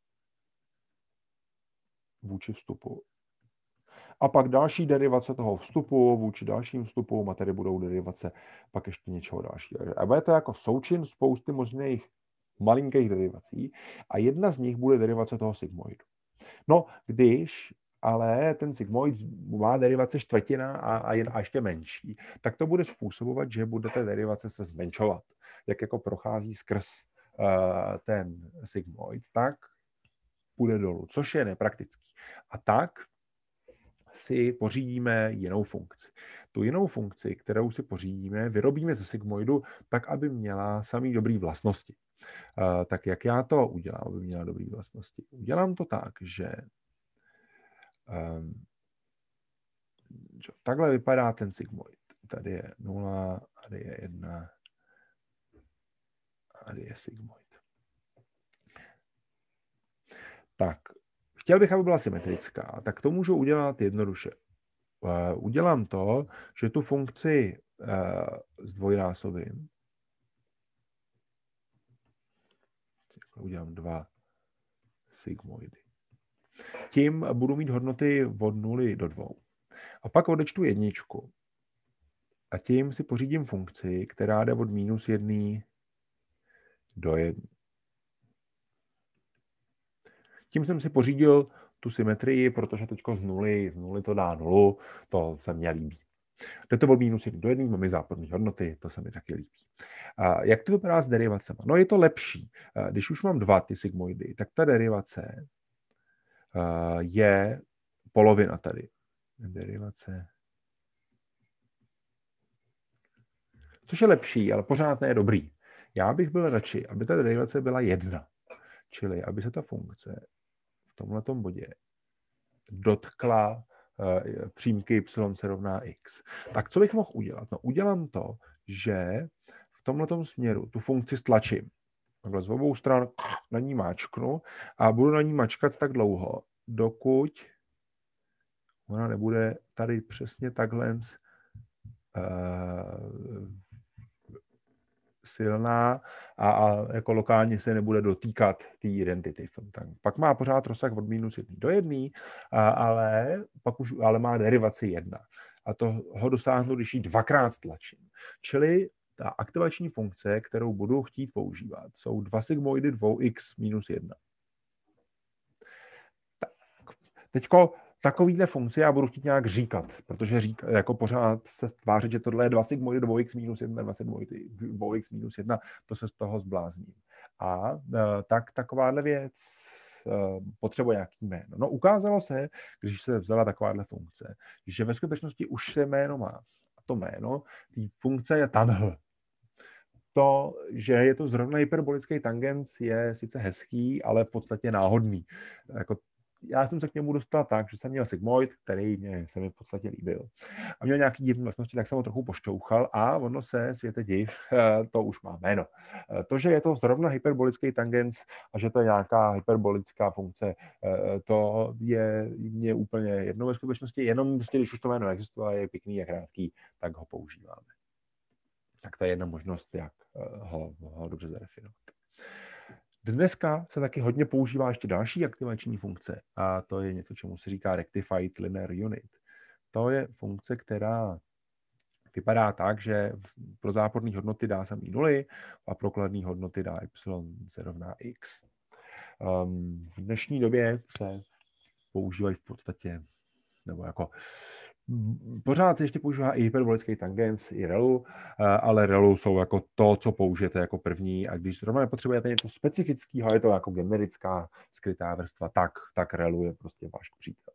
vůči vstupu. A pak další derivace toho vstupu vůči dalším vstupům a tady budou derivace pak ještě něčeho dalšího. A bude to jako součin spousty možných malinkých derivací a jedna z nich bude derivace toho sigmoidu. No, když ale ten sigmoid má derivace čtvrtina a ještě menší, tak to bude způsobovat, že bude ta derivace se zmenšovat. Jak jako prochází skrz ten sigmoid, tak půjde dolů, což je nepraktický. A tak si pořídíme jinou funkci. Tu jinou funkci, kterou si pořídíme, vyrobíme ze sigmoidu tak, aby měla samý dobrý vlastnosti. Tak jak já to udělám, aby měla dobrý vlastnosti? Udělám to tak, že takhle vypadá ten sigmoid. Tady je 0, tady je 1, tady je sigmoid. Tak, chtěl bych, aby byla symetrická, tak to můžu udělat jednoduše. Udělám to, že tu funkci zdvojnásobím. Udělám 2 sigmoidy. Tím budu mít hodnoty od 0 do 2. A pak odečtu jedničku. A tím si pořídím funkci, která jde od -1 do 1. Tím jsem si pořídil tu symetrii, protože teďko z 0 to dá 0, to se mně líbí. Jde to od -1 do 1, máme záporné hodnoty, to se mi taky líbí. Jak to vypadá s derivacemi? No je to lepší. Když už mám 2 ty sigmoidy, tak ta derivace je polovina tady. Derivace. Což je lepší, ale pořád ne dobrý. Já bych byl radši, aby ta derivace byla 1. Čili aby se ta funkce v tomhletom bodě dotkla přímky y se rovná x. Tak co bych mohl udělat? No udělám to, že v tomhletom směru tu funkci stlačím. Takhle z obou stran na ní máčknu a budu na ní mačkat tak dlouho, dokud ona nebude tady přesně takhle silná a jako lokálně se nebude dotýkat té identity. Pak má pořád rozsah od -1 do 1, ale má derivaci 1. A to ho dosáhnu, když ji dvakrát stlačím. Čili ta aktivační funkce, kterou budu chtít používat, jsou 2 sigmoidy 2x minus 1. Tak. Teďko takovýhle funkci já budu chtít nějak říkat, protože jako pořád se tvářit, že tohle je 2 sigmoidy 2x minus 1, 2 sigmoidy 2x minus 1, to se z toho zblázním. A tak takováhle věc potřebuje nějaký jméno. No ukázalo se, když se vzala takováhle funkce, že ve skutečnosti už se jméno má. A to jméno, té funkce je tanhl. To, že je to zrovna hyperbolický tangens, je sice hezký, ale v podstatě náhodný. Jako já jsem se k němu dostal tak, že jsem měl sigmoid, který se mi v podstatě líbil. A měl nějaký divné vlastnosti, tak jsem ho trochu pošťouchal a ono se, světe div, to už má jméno. To, že je to zrovna hyperbolický tangens a že to je nějaká hyperbolická funkce, to je mě úplně jedno ve skutečnosti, jenom prostě, když už to jméno existuje, je pěkný a krátký, tak ho používáme. Tak to je jedna možnost, jak ho dobře zadefinovat. Dneska se taky hodně používá ještě další aktivační funkce a to je něco, čemu se říká Rectified Linear Unit. To je funkce, která vypadá tak, že pro záporné hodnoty dá samý nuly a pro kladné hodnoty dá y se rovná x. V dnešní době se používají v podstatě, nebo jako pořád se ještě používá i hyperbolický tangens, i relu, ale relu jsou jako to, co použijete jako první a když zrovna nepotřebujete něco specifického, je to jako generická skrytá vrstva, tak relu je prostě váš přítel.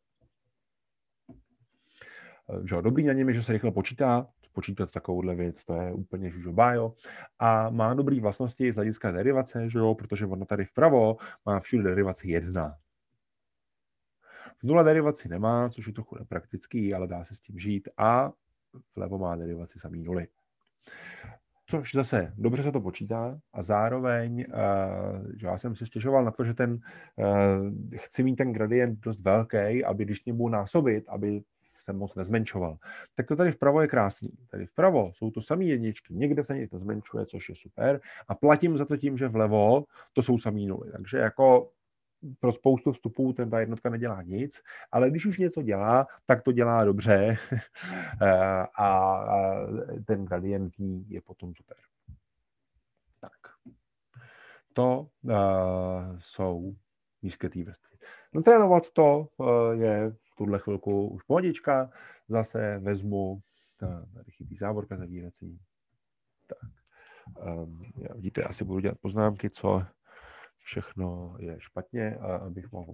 Že dobrý na něm je, že se rychle počítat takovouhle věc, to je úplně žužobájo a má dobrý vlastnosti z hlediska derivace, že jo, protože ono tady vpravo má všude derivaci 1. V nule derivaci nemá, což je trochu nepraktický, ale dá se s tím žít a vlevo má derivaci samý nuly. Což zase dobře se to počítá a zároveň, že já jsem si stěžoval na to, že chci mít ten gradient dost velký, aby když mě budu násobit, aby se moc nezmenšoval. Tak to tady vpravo je krásný. Tady vpravo jsou to samý jedničky, někde se nic nezmenšuje, což je super a platím za to tím, že vlevo to jsou samý nuly. Takže jako pro spoustu vstupů ta jednotka nedělá nic, ale když už něco dělá, tak to dělá dobře a ten gradient v ní je potom super. Tak. To jsou nízké vrstvy. Natrénovat to je v tuhle chvilku už pohodička. Zase vezmu, tady chybí závorka zavírací. Tak. Vidíte, asi budu dělat poznámky, co všechno je špatně, a abych mohl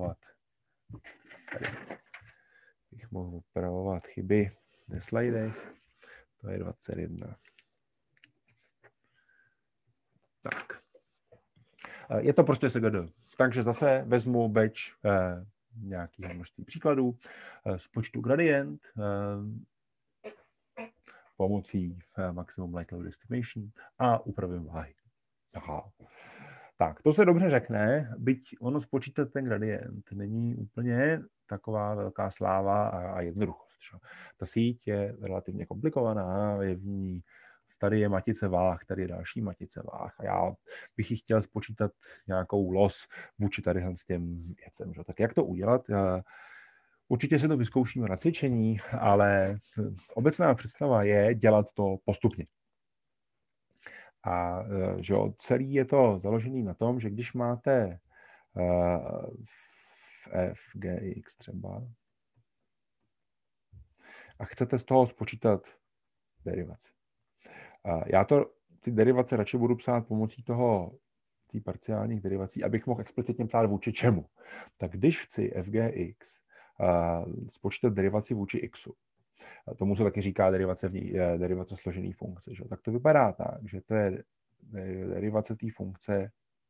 opravovat chyby ve slidech. To je 21. Tak. Je to prostě SGD. Takže zase vezmu batch nějakého množství příkladů, spočtu gradient pomocí maximum likelihood estimation a upravím váhy. Aha. Tak, to se dobře řekne, byť ono spočítat ten gradient není úplně taková velká sláva a jednoduchost. Že? Ta síť je relativně komplikovaná, je v ní, tady je matice váh, tady je další matice váh a já bych ji chtěl spočítat nějakou los vůči tady s těm věcem. Že? Tak jak to udělat? Určitě se to vyzkoušíme na cvičení, ale obecná představa je dělat to postupně. A že celý je to založený na tom, že když máte f, gx třeba a chcete z toho spočítat derivaci. Já ty derivace radši budu psát pomocí té parciálních derivací, abych mohl explicitně psát vůči čemu. Tak když chci fgx spočítat derivaci vůči xu, tomu se taky říká derivace složené funkce. Že? Tak to vypadá tak, že to je derivace té funkce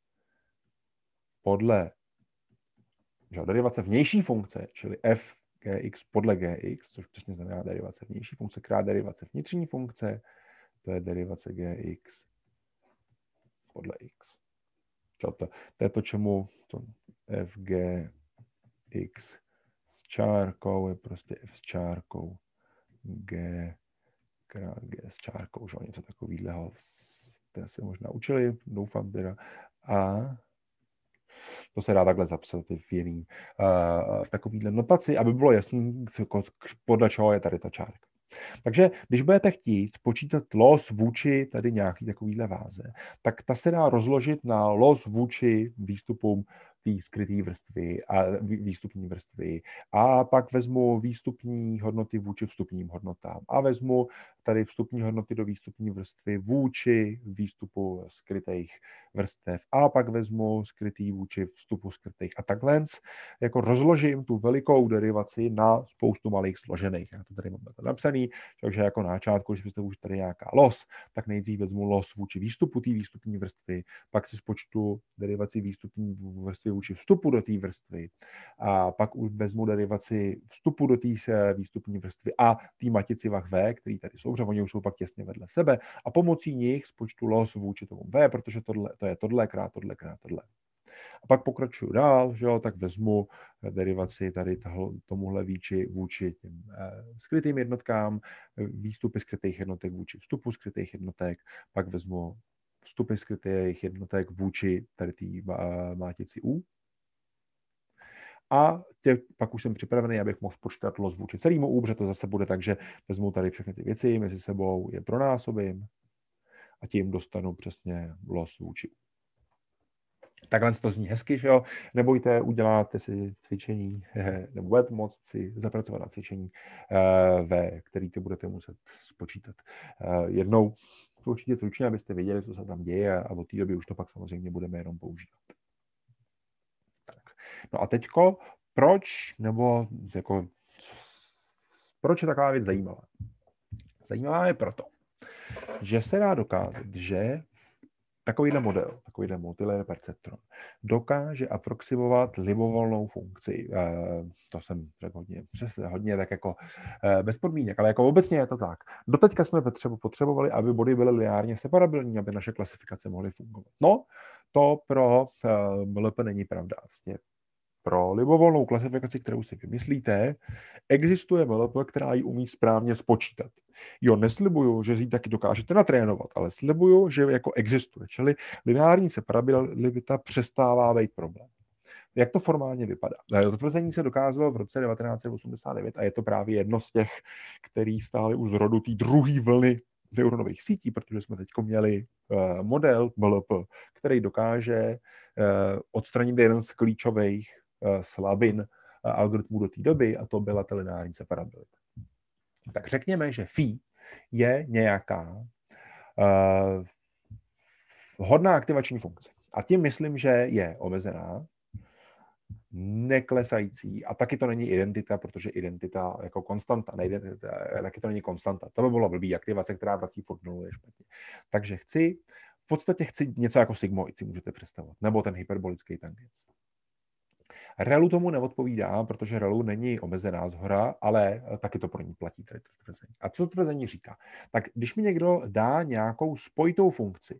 podle derivace vnější funkce, čili f gx podle gx, což přesně znamená derivace vnější funkce krát derivace vnitřní funkce, to je derivace gx podle x. To je to, čemu to f gx s čárkou je prostě F s čárkou, G krát G s čárkou, že něco takového jste se možná učili, doufám teda. A to se dá takhle zapsat v takovýhle notaci, aby bylo jasné, podle čeho je tady ta čárka. Takže když budete chtít počítat los vůči tady nějaký takovýhle váze, tak ta se dá rozložit na los vůči výstupům té skryté vrstvy a výstupní vrstvy. A pak vezmu výstupní hodnoty vůči vstupním hodnotám. A vezmu tady vstupní hodnoty do výstupní vrstvy vůči výstupu skrytých vrstev. A pak vezmu skrytý vůči vstupu skrytých. A takhle jako rozložím tu velikou derivaci na spoustu malých složených. Já to tady mám napsaný, takže jako na začátku, když byste už tady nějaká los, tak nejdřív vezmu los vůči výstupu té výstupní vrstvy, pak si spočtu derivaci výstupní vrstvy vůči vstupu do té vrstvy a pak už vezmu derivaci vstupu do té výstupní vrstvy a té matici vah V, který tady jsou, protože oni už jsou pak těsně vedle sebe a pomocí nich spočtu los vůči tomu V, protože to je tohle krát tohle krát tohle. A pak pokračuju dál, že jo, tak vezmu derivaci tady tomuhle vůči těm skrytým jednotkám, výstupy skrytých jednotek vůči vstupu skrytých jednotek, pak vezmu vstupy skrytých jednotek vůči tady té mátici U. A pak už jsem připravený, abych mohl počítat los vůči celému U, protože to zase bude tak, že vezmu tady všechny ty věci mezi sebou, je pronásobím a tím dostanu přesně los vůči U. Takhle to zní hezky, že jo? Nebojte, uděláte si cvičení, nebo budete moct si zapracovat na cvičení, ve který to budete muset spočítat. Jednou určitě stručně, abyste věděli, co se tam děje a od té doby už to pak samozřejmě budeme jenom používat. Tak. No a teďko, proč je taková věc zajímavá? Zajímavá je proto, že se dá dokázat, že takovýhle model, takovýhle multilayer perceptron dokáže aproximovat libovolnou funkci. To jsem řekl hodně tak jako bez podmínek, ale jako obecně je to tak. Doteďka jsme potřebovali, aby body byly lineárně separabilní, aby naše klasifikace mohly fungovat. No, to pro MLP není pravda. Vlastně pro libovolnou klasifikaci, kterou si vymyslíte, existuje MLP, která ji umí správně spočítat. Jo, neslibuju, že ji taky dokážete natrénovat, ale slibuju, že jako existuje. Čili lineární separabilita přestává být problém. Jak to formálně vypadá? To tvrzení se dokázalo v roce 1989 a je to právě jedno z těch, který stály u zrodu té druhé vlny neuronových sítí, protože jsme teď měli model MLP, který dokáže odstranit jeden z klíčových slabin algoritmů do té doby a to byla ta lineární separabilita. Tak řekněme, že phi je nějaká vhodná aktivační funkce. A tím myslím, že je omezená, neklesající a taky to není identita, protože identita jako konstanta, taky to není konstanta. To by bylo blbý, aktivace, která vrací furt nulu je špatně. Takže v podstatě chci něco jako sigmoid, si můžete představovat, nebo ten hyperbolický tangens. ReLU tomu neodpovídá, protože ReLU není omezená zhora, ale taky to pro ní platí tady to tvrzení. A co tvrzení říká? Tak když mi někdo dá nějakou spojitou funkci,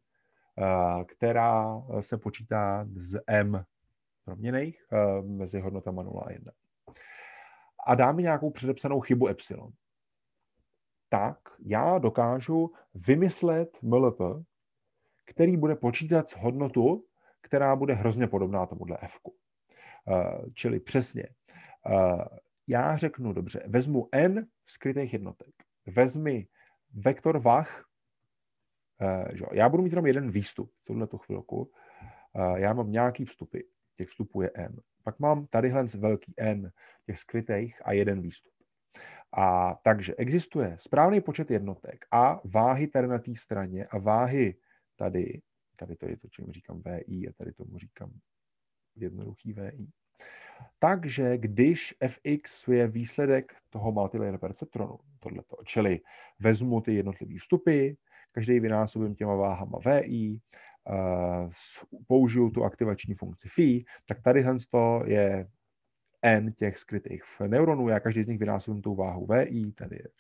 která se počítá z m proměnných mezi hodnotama 0 a 1, a dá mi nějakou předepsanou chybu epsilon, tak já dokážu vymyslet MLP, který bude počítat hodnotu, která bude hrozně podobná tomuhle f-ku. Čili přesně, já řeknu, dobře, vezmu n skrytých jednotek, vezmi vektor vah, já budu mít jenom jeden výstup v tuto chvilku, já mám nějaký vstupy, těch vstupů je n, pak mám tadyhle velký n těch skrytých a jeden výstup. A takže existuje správný počet jednotek a váhy tady na té straně a váhy tady to je to, čemu říkám VI a tady tomu říkám jednoduchý VI. Takže když fx je výsledek toho multilayer perceptronu, tohleto, čili vezmu ty jednotlivé vstupy, každý vynásobím těma váhama VI, použiju tu aktivační funkci phi, tak tady je n těch skrytých neuronů, já každý z nich vynásobím tou váhu VI, tady je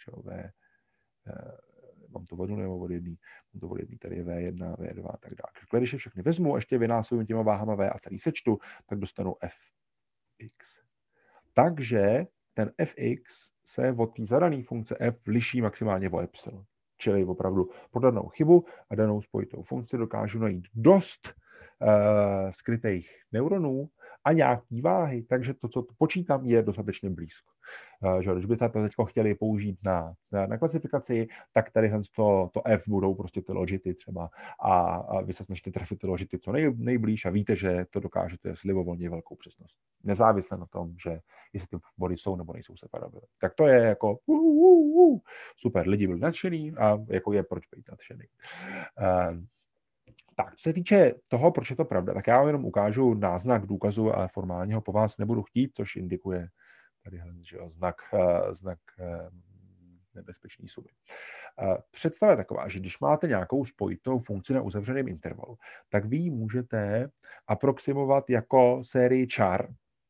mám to od 0 nebo od 1, mám to od 1, tady je V1, V2 a tak dále. Když je všechny vezmu, ještě vynásobím těma váhama V a celý sečtu, tak dostanu fx. takže ten fx se od té zadané funkce f liší maximálně o epsilon. Čili opravdu pro danou chybu a danou spojitou funkci dokážu najít dost skrytých neuronů a nějaký váhy, takže to, co počítám, je dostatečně blízko. Že když byste to teď chtěli použít na klasifikaci, tak tady to F budou prostě ty logity třeba a vy se snažíte trefit ty logity co nejblíž a víte, že to dokážete s libovolně velkou přesnost. Nezávisle na tom, že jestli ty body jsou nebo nejsou separabily. Tak to je jako super, lidi byli nadšený a jako je proč být nadšený. Tak, co se týče toho, proč je to pravda, tak já vám jenom ukážu náznak důkazu a formálně ho po vás nebudu chtít, což indikuje tady že jo, znak nebezpečný sumy. Představa je taková, že když máte nějakou spojitou funkci na uzavřeném intervalu, tak vy ji můžete aproximovat jako sérii čar,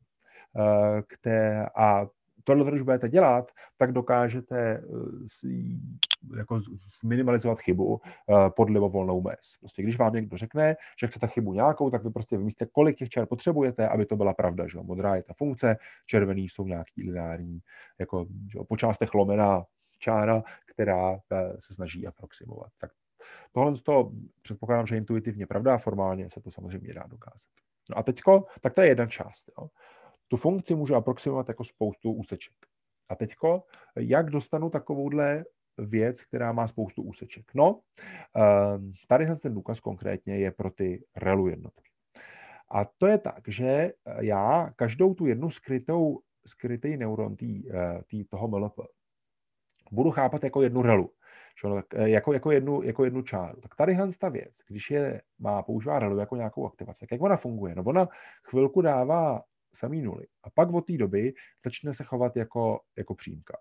a tohle, když budete dělat, tak dokážete jako minimalizovat chybu pod libovolnou mez. Prostě když vám někdo řekne, že chcete chybu nějakou, tak vy prostě vymyslíte, kolik těch čar potřebujete, aby to byla pravda. Že? Modrá je ta funkce, červený jsou nějaký lineární, jako že, po částech lomená čára, která se snaží aproximovat. Tak tohle předpokládám, že je intuitivně pravda a formálně se to samozřejmě dá dokázat. No a teďko, tak to je jedna část. Jo. Tu funkci můžu aproximovat jako spoustu úseček. A teďko, jak dostanu takovouhle věc, která má spoustu úseček? No, tady ten důkaz konkrétně je pro ty ReLU jednotky. A to je tak, že já každou tu jednu skrytý neuron toho MLP budu chápat jako jednu ReLU, jako jednu čáru. Tak tady ta věc, když používá ReLU jako nějakou aktivaci, jak ona funguje? No ona chvilku dává samý nuly. A pak od té doby začne se chovat jako přímka.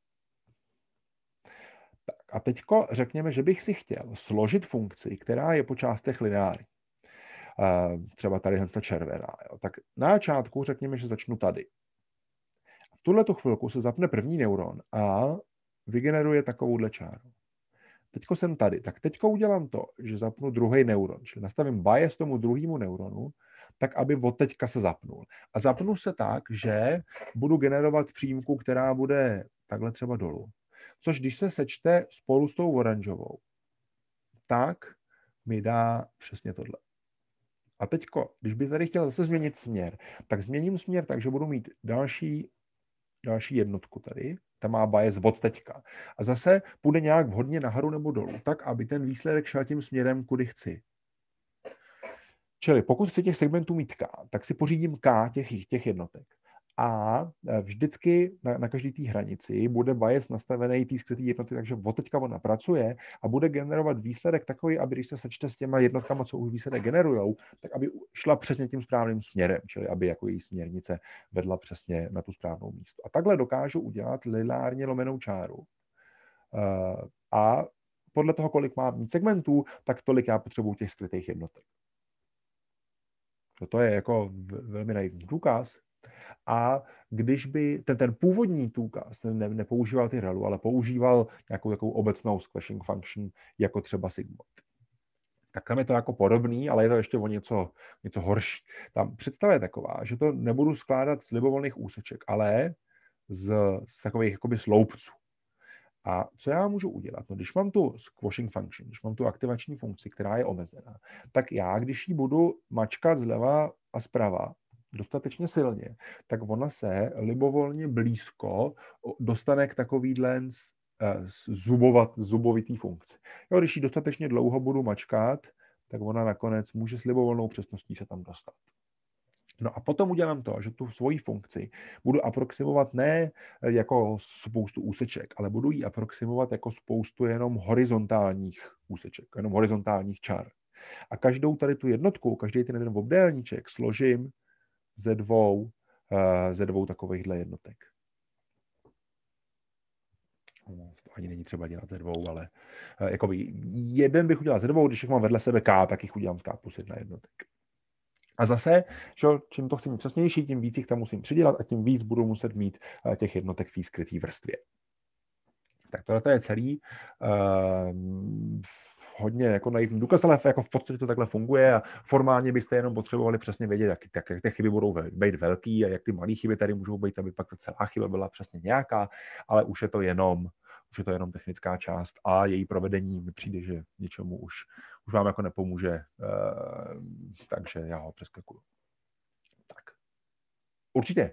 Tak a teďko řekněme, že bych si chtěl složit funkci, která je po částech lineární. Třeba tady ta červená. Jo. Tak na začátku řekněme, že začnu tady. V tuhletu chvilku se zapne první neuron a vygeneruje takovouhle čáru. Teďko jsem tady. Tak teďko udělám to, že zapnu druhý neuron. Čili nastavím bias tomu druhému neuronu, tak aby od teďka se zapnul. A zapnu se tak, že budu generovat přímku, která bude takhle třeba dolů. Což když se sečte spolu s tou oranžovou, tak mi dá přesně tohle. A teďko, když bych tady chtěl zase změnit směr, tak změním směr tak, že budu mít další jednotku tady, ta má bias od teďka. A zase půjde nějak vhodně nahoru nebo dolů, tak aby ten výsledek šel tím směrem, kudy chci. Čili pokud chci těch segmentů mít K, tak si pořídím K těch jednotek. A vždycky na každé té hranici bude bias nastavený té skrytý jednoty, takže od teďka ona pracuje a bude generovat výsledek takový, aby když se sečte s těma jednotkama, co už výsledek generujou, tak aby šla přesně tím správným směrem, čili aby jako její směrnice vedla přesně na tu správnou místo. A takhle dokážu udělat lineárně lomenou čáru. A podle toho, kolik má mít segmentů, tak tolik já potřebuji těch skrytých jednotek. To je jako velmi naivní důkaz. A když by ten původní důkaz nepoužíval ty ReLU, ale používal nějakou takovou obecnou squashing function, jako třeba sigmoid. Tak tam je to jako podobný, ale je to ještě o něco horší. Tam představa je taková, že to nebudu skládat z libovolných úseček, ale z takových jakoby sloupců. A co já můžu udělat? No, když mám tu squashing function, když mám tu aktivační funkci, která je omezená, tak já, když ji budu mačkat zleva a zprava dostatečně silně, tak ona se libovolně blízko dostane k takovýhle zubovitý funkci. Jo, když ji dostatečně dlouho budu mačkat, tak ona nakonec může s libovolnou přesností se tam dostat. No a potom udělám to, že tu svoji funkci budu aproximovat ne jako spoustu úseček, ale budu ji aproximovat jako spoustu jenom horizontálních úseček, jenom horizontálních čar. A každou tady tu jednotku, každý ten jeden obdélníček složím ze dvou takovýchhle jednotek. To ani není třeba dělat ze dvou, ale jakoby jeden bych udělal ze dvou, když jich mám vedle sebe K, tak jich udělám z K plus 1 jednotek. A zase, že čím to chci mít přesnější, tím víc jich tam musím přidělat a tím víc budu muset mít těch jednotek v té skrytý vrstvě. Tak tohle je celý. hodně jako naivní důkaz, ale jako v podstatě to takhle funguje a formálně byste jenom potřebovali přesně vědět, jak ty chyby budou být velký a jak ty malé chyby tady můžou být, aby pak ta celá chyba byla přesně nějaká, ale už je to jenom technická část a její provedení mi přijde, že ničemu už vám jako nepomůže, takže já ho přeskakuju. Tak. Určitě.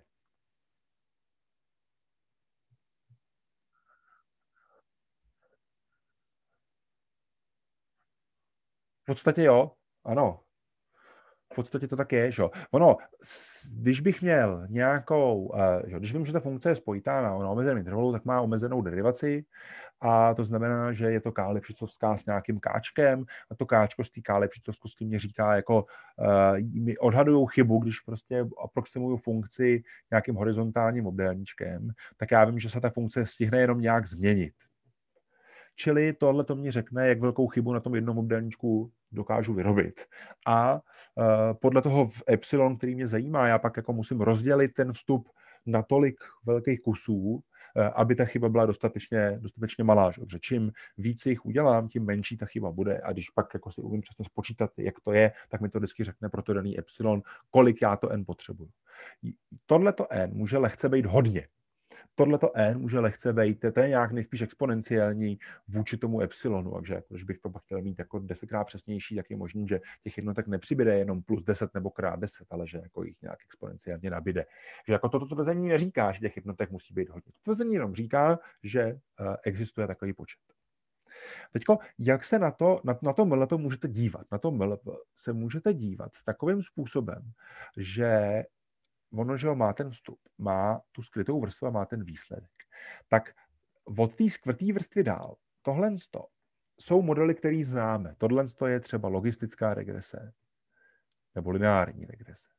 V podstatě jo, ano. V podstatě to tak je, že jo. Ono, když bych měl nějakou, když vím, že ta funkce je spojitá na omezeném intervalu, tak má omezenou derivaci a to znamená, že je to K-Lipšicovská s nějakým káčkem a to káčko z té K-Lipšicovskosti mě říká jako, mi odhadují chybu, když prostě aproximuju funkci nějakým horizontálním obdélníčkem, tak já vím, že se ta funkce stihne jenom nějak změnit. Čili tohle to mě řekne, jak velkou chybu na tom jednom obdélníčku dokážu vyrobit. A podle toho v epsilon, který mě zajímá, já pak jako musím rozdělit ten vstup na tolik velkých kusů, aby ta chyba byla dostatečně malá. Že? Čím víc jich udělám, tím menší ta chyba bude. A když pak jako si umím přesně spočítat, jak to je, tak mi to vždycky řekne pro to daný epsilon, kolik já to n potřebuju. Tohleto n může lehce být hodně. Tohleto n může lehce být, to je nějak nejspíš exponenciální vůči tomu epsilonu, takže když bych to pak chtěl mít jako 10krát přesnější, tak je možný, že těch jednotek nepřibyde jenom plus 10 nebo krát 10, ale že jako jich nějak exponenciálně nabyde. Že jako toto tvrzení neříká, že těch jednotek musí být hodně. To tvrzení jenom říká, že existuje takový počet. Teďko, jak se na to MLP můžete dívat? Na to MLP se můžete dívat takovým způsobem, že ono, že má ten vstup, má tu skrytou vrstvu a má ten výsledek. Tak od té skvrtý vrstvy dál, tohle jsou modely, které známe. Tohle je třeba logistická regrese nebo lineární regrese.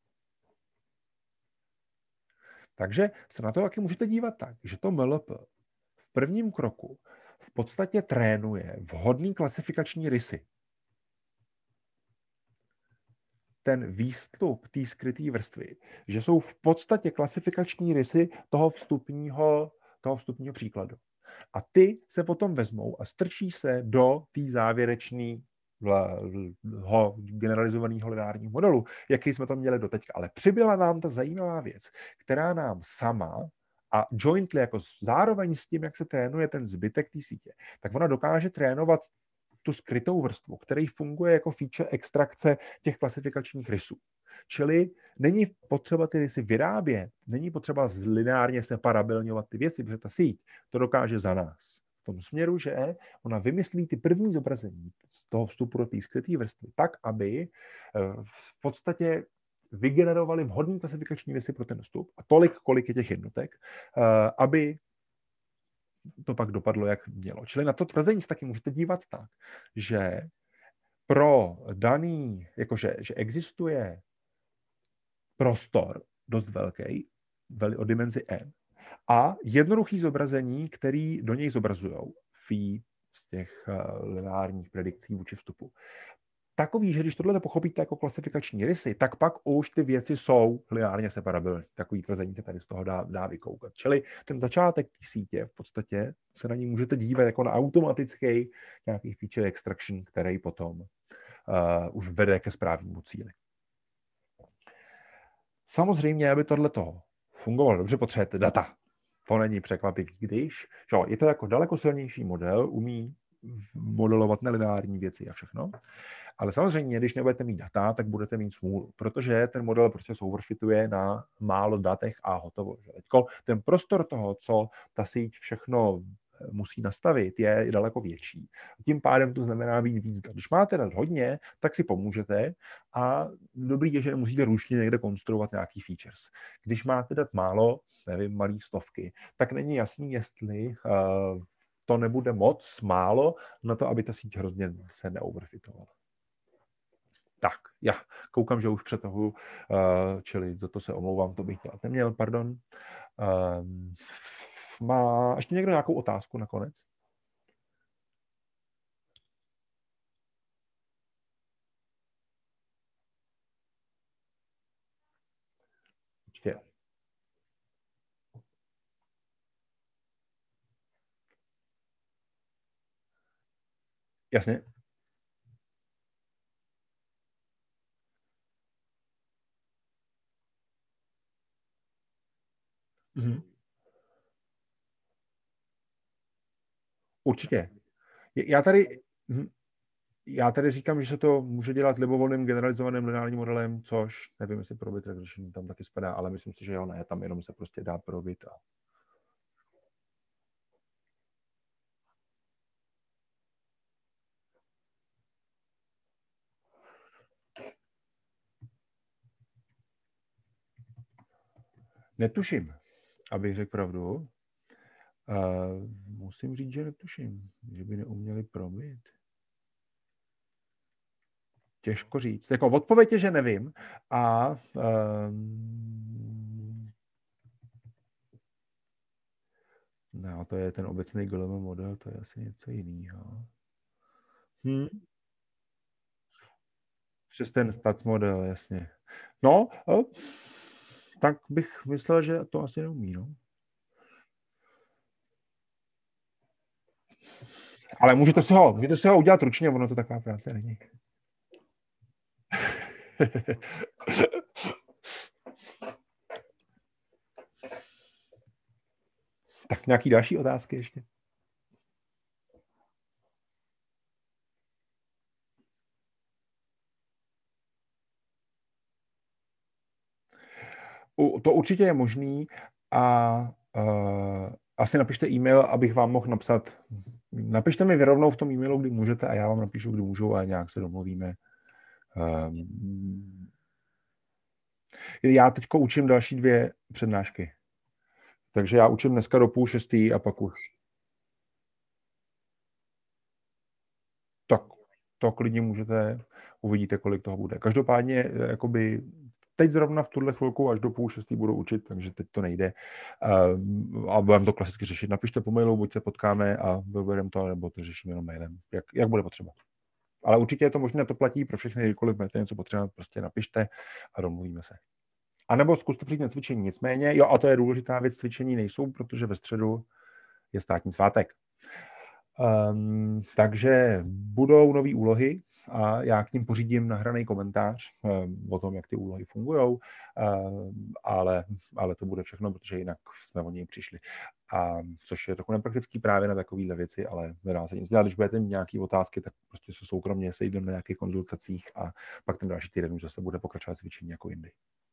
Takže se na to taky můžete dívat tak, že to MLP v prvním kroku v podstatě trénuje vhodný klasifikační rysy. Ten výstup té skryté vrstvy, že jsou v podstatě klasifikační rysy toho vstupního příkladu. A ty se potom vezmou a strčí se do té závěrečného generalizovaného lineárního modelu, jaký jsme to měli doteďka. Ale přibyla nám ta zajímavá věc, která nám sama a jointly jako zároveň s tím, jak se trénuje ten zbytek té sítě, tak ona dokáže trénovat tu skrytou vrstvu, který funguje jako feature extrakce těch klasifikačních rysů. Čili není potřeba ty rysy vyrábět, není potřeba lineárně separabilňovat ty věci, protože ta síť to dokáže za nás. V tom směru, že ona vymyslí ty první zobrazení z toho vstupu do té skryté vrstvy tak, aby v podstatě vygenerovali vhodný klasifikační rysy pro ten vstup a tolik, kolik je těch jednotek, aby to pak dopadlo, jak mělo. Čili na to tvrzení se taky můžete dívat tak, že pro daný, jakože že existuje prostor dost velký, o dimenzi n, a jednoduchý zobrazení, který do něj zobrazují phi z těch lineárních predikcí vůči vstupu. Takový, že když tohle pochopíte jako klasifikační rysy, tak pak už ty věci jsou lineárně separabilní. Takový tvrzení se tady z toho dá vykoukat. Čili ten začátek té sítě v podstatě se na ní můžete dívat jako na automatický nějaký feature extraction, který potom už vede ke správnému cíli. Samozřejmě, aby tohleto fungovalo dobře, potřebujete data. To není překvapivý, když je to jako daleko silnější model, umí modelovat nelineární věci a všechno. Ale samozřejmě, když nebudete mít data, tak budete mít smůlu, protože ten model prostě souvrfituje na málo datech a hotovo. Teďko ten prostor toho, co ta síť všechno musí nastavit, je daleko větší. Tím pádem to znamená být víc dat. Když máte dat hodně, tak si pomůžete a dobrý je, že nemusíte ručně někde konstruovat nějaký features. Když máte dat málo, nevím, malý stovky, tak není jasný, jestli to nebude moc málo na to, aby ta síť hrozně se neoverfitovala. Tak, já koukám, že už přetahuju, čili za to se omlouvám, to bych dělat neměl, pardon. Má ještě někdo nějakou otázku nakonec? Určitě. Jasně. Určitě. Já tady, já tady říkám, že se to může dělat libovolným generalizovaným lineárním modelem, což nevím, jestli probit regression tam taky spadá, ale myslím si, že jo, ne, tam jenom se prostě dá probit. Netuším, abych řekl pravdu. Musím říct, že netuším, že by neuměli probit. Těžko říct. Jako odpověď je, že nevím. A no, to je ten obecný GLM model, to je asi něco jiného. Přes ten stats model, jasně. No, tak bych myslel, že to asi neumí, no. Ale můžete si ho udělat ručně, ono to taková práce není. Tak nějaký další otázky ještě? To určitě je možný a asi napište e-mail, abych vám mohl napsat. Napište mi rovnou v tom e-mailu, kdy můžete a já vám napíšu, kdy můžu a nějak se domluvíme. Já teďko učím další 2 přednášky. Takže já učím dneska do 5:30 a pak už. Tak to klidně můžete, uvidíte, kolik toho bude. Každopádně, jakoby teď zrovna v tuhle chvilku až do 5:30 budu učit, takže teď to nejde. A budeme to klasicky řešit. Napište po mailu, buď se potkáme a vybereme to, nebo to řešíme jenom mailem, jak bude potřeba. Ale určitě je to možné, to platí pro všechny, kdykoliv budete něco potřebovat, prostě napište a domluvíme se. A nebo zkuste přijít na cvičení. Nicméně, jo, a to je důležitá věc, cvičení nejsou, protože ve středu je státní svátek. Takže budou nové úlohy a já k ním pořídím nahraný komentář o tom, jak ty úlohy fungují, ale to bude všechno, protože jinak jsme o něj přišli. A což je trochu nepraktický právě na takovéhle věci, ale nedá se nic dělat. Když budete mít nějaké otázky, tak prostě se soukromně sejdeme na nějakých konzultacích a pak ten další týden už zase bude pokračovat cvičení jako jindy.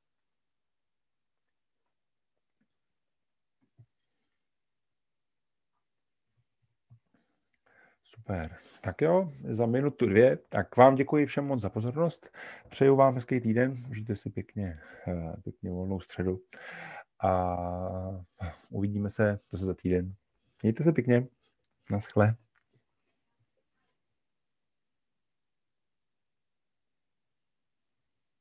Super. Tak jo, za 1, 2. Tak vám děkuji všem moc za pozornost. Přeju vám hezký týden. Užijte si pěkně volnou středu. A uvidíme se zase za týden. Mějte se pěkně. Naschle.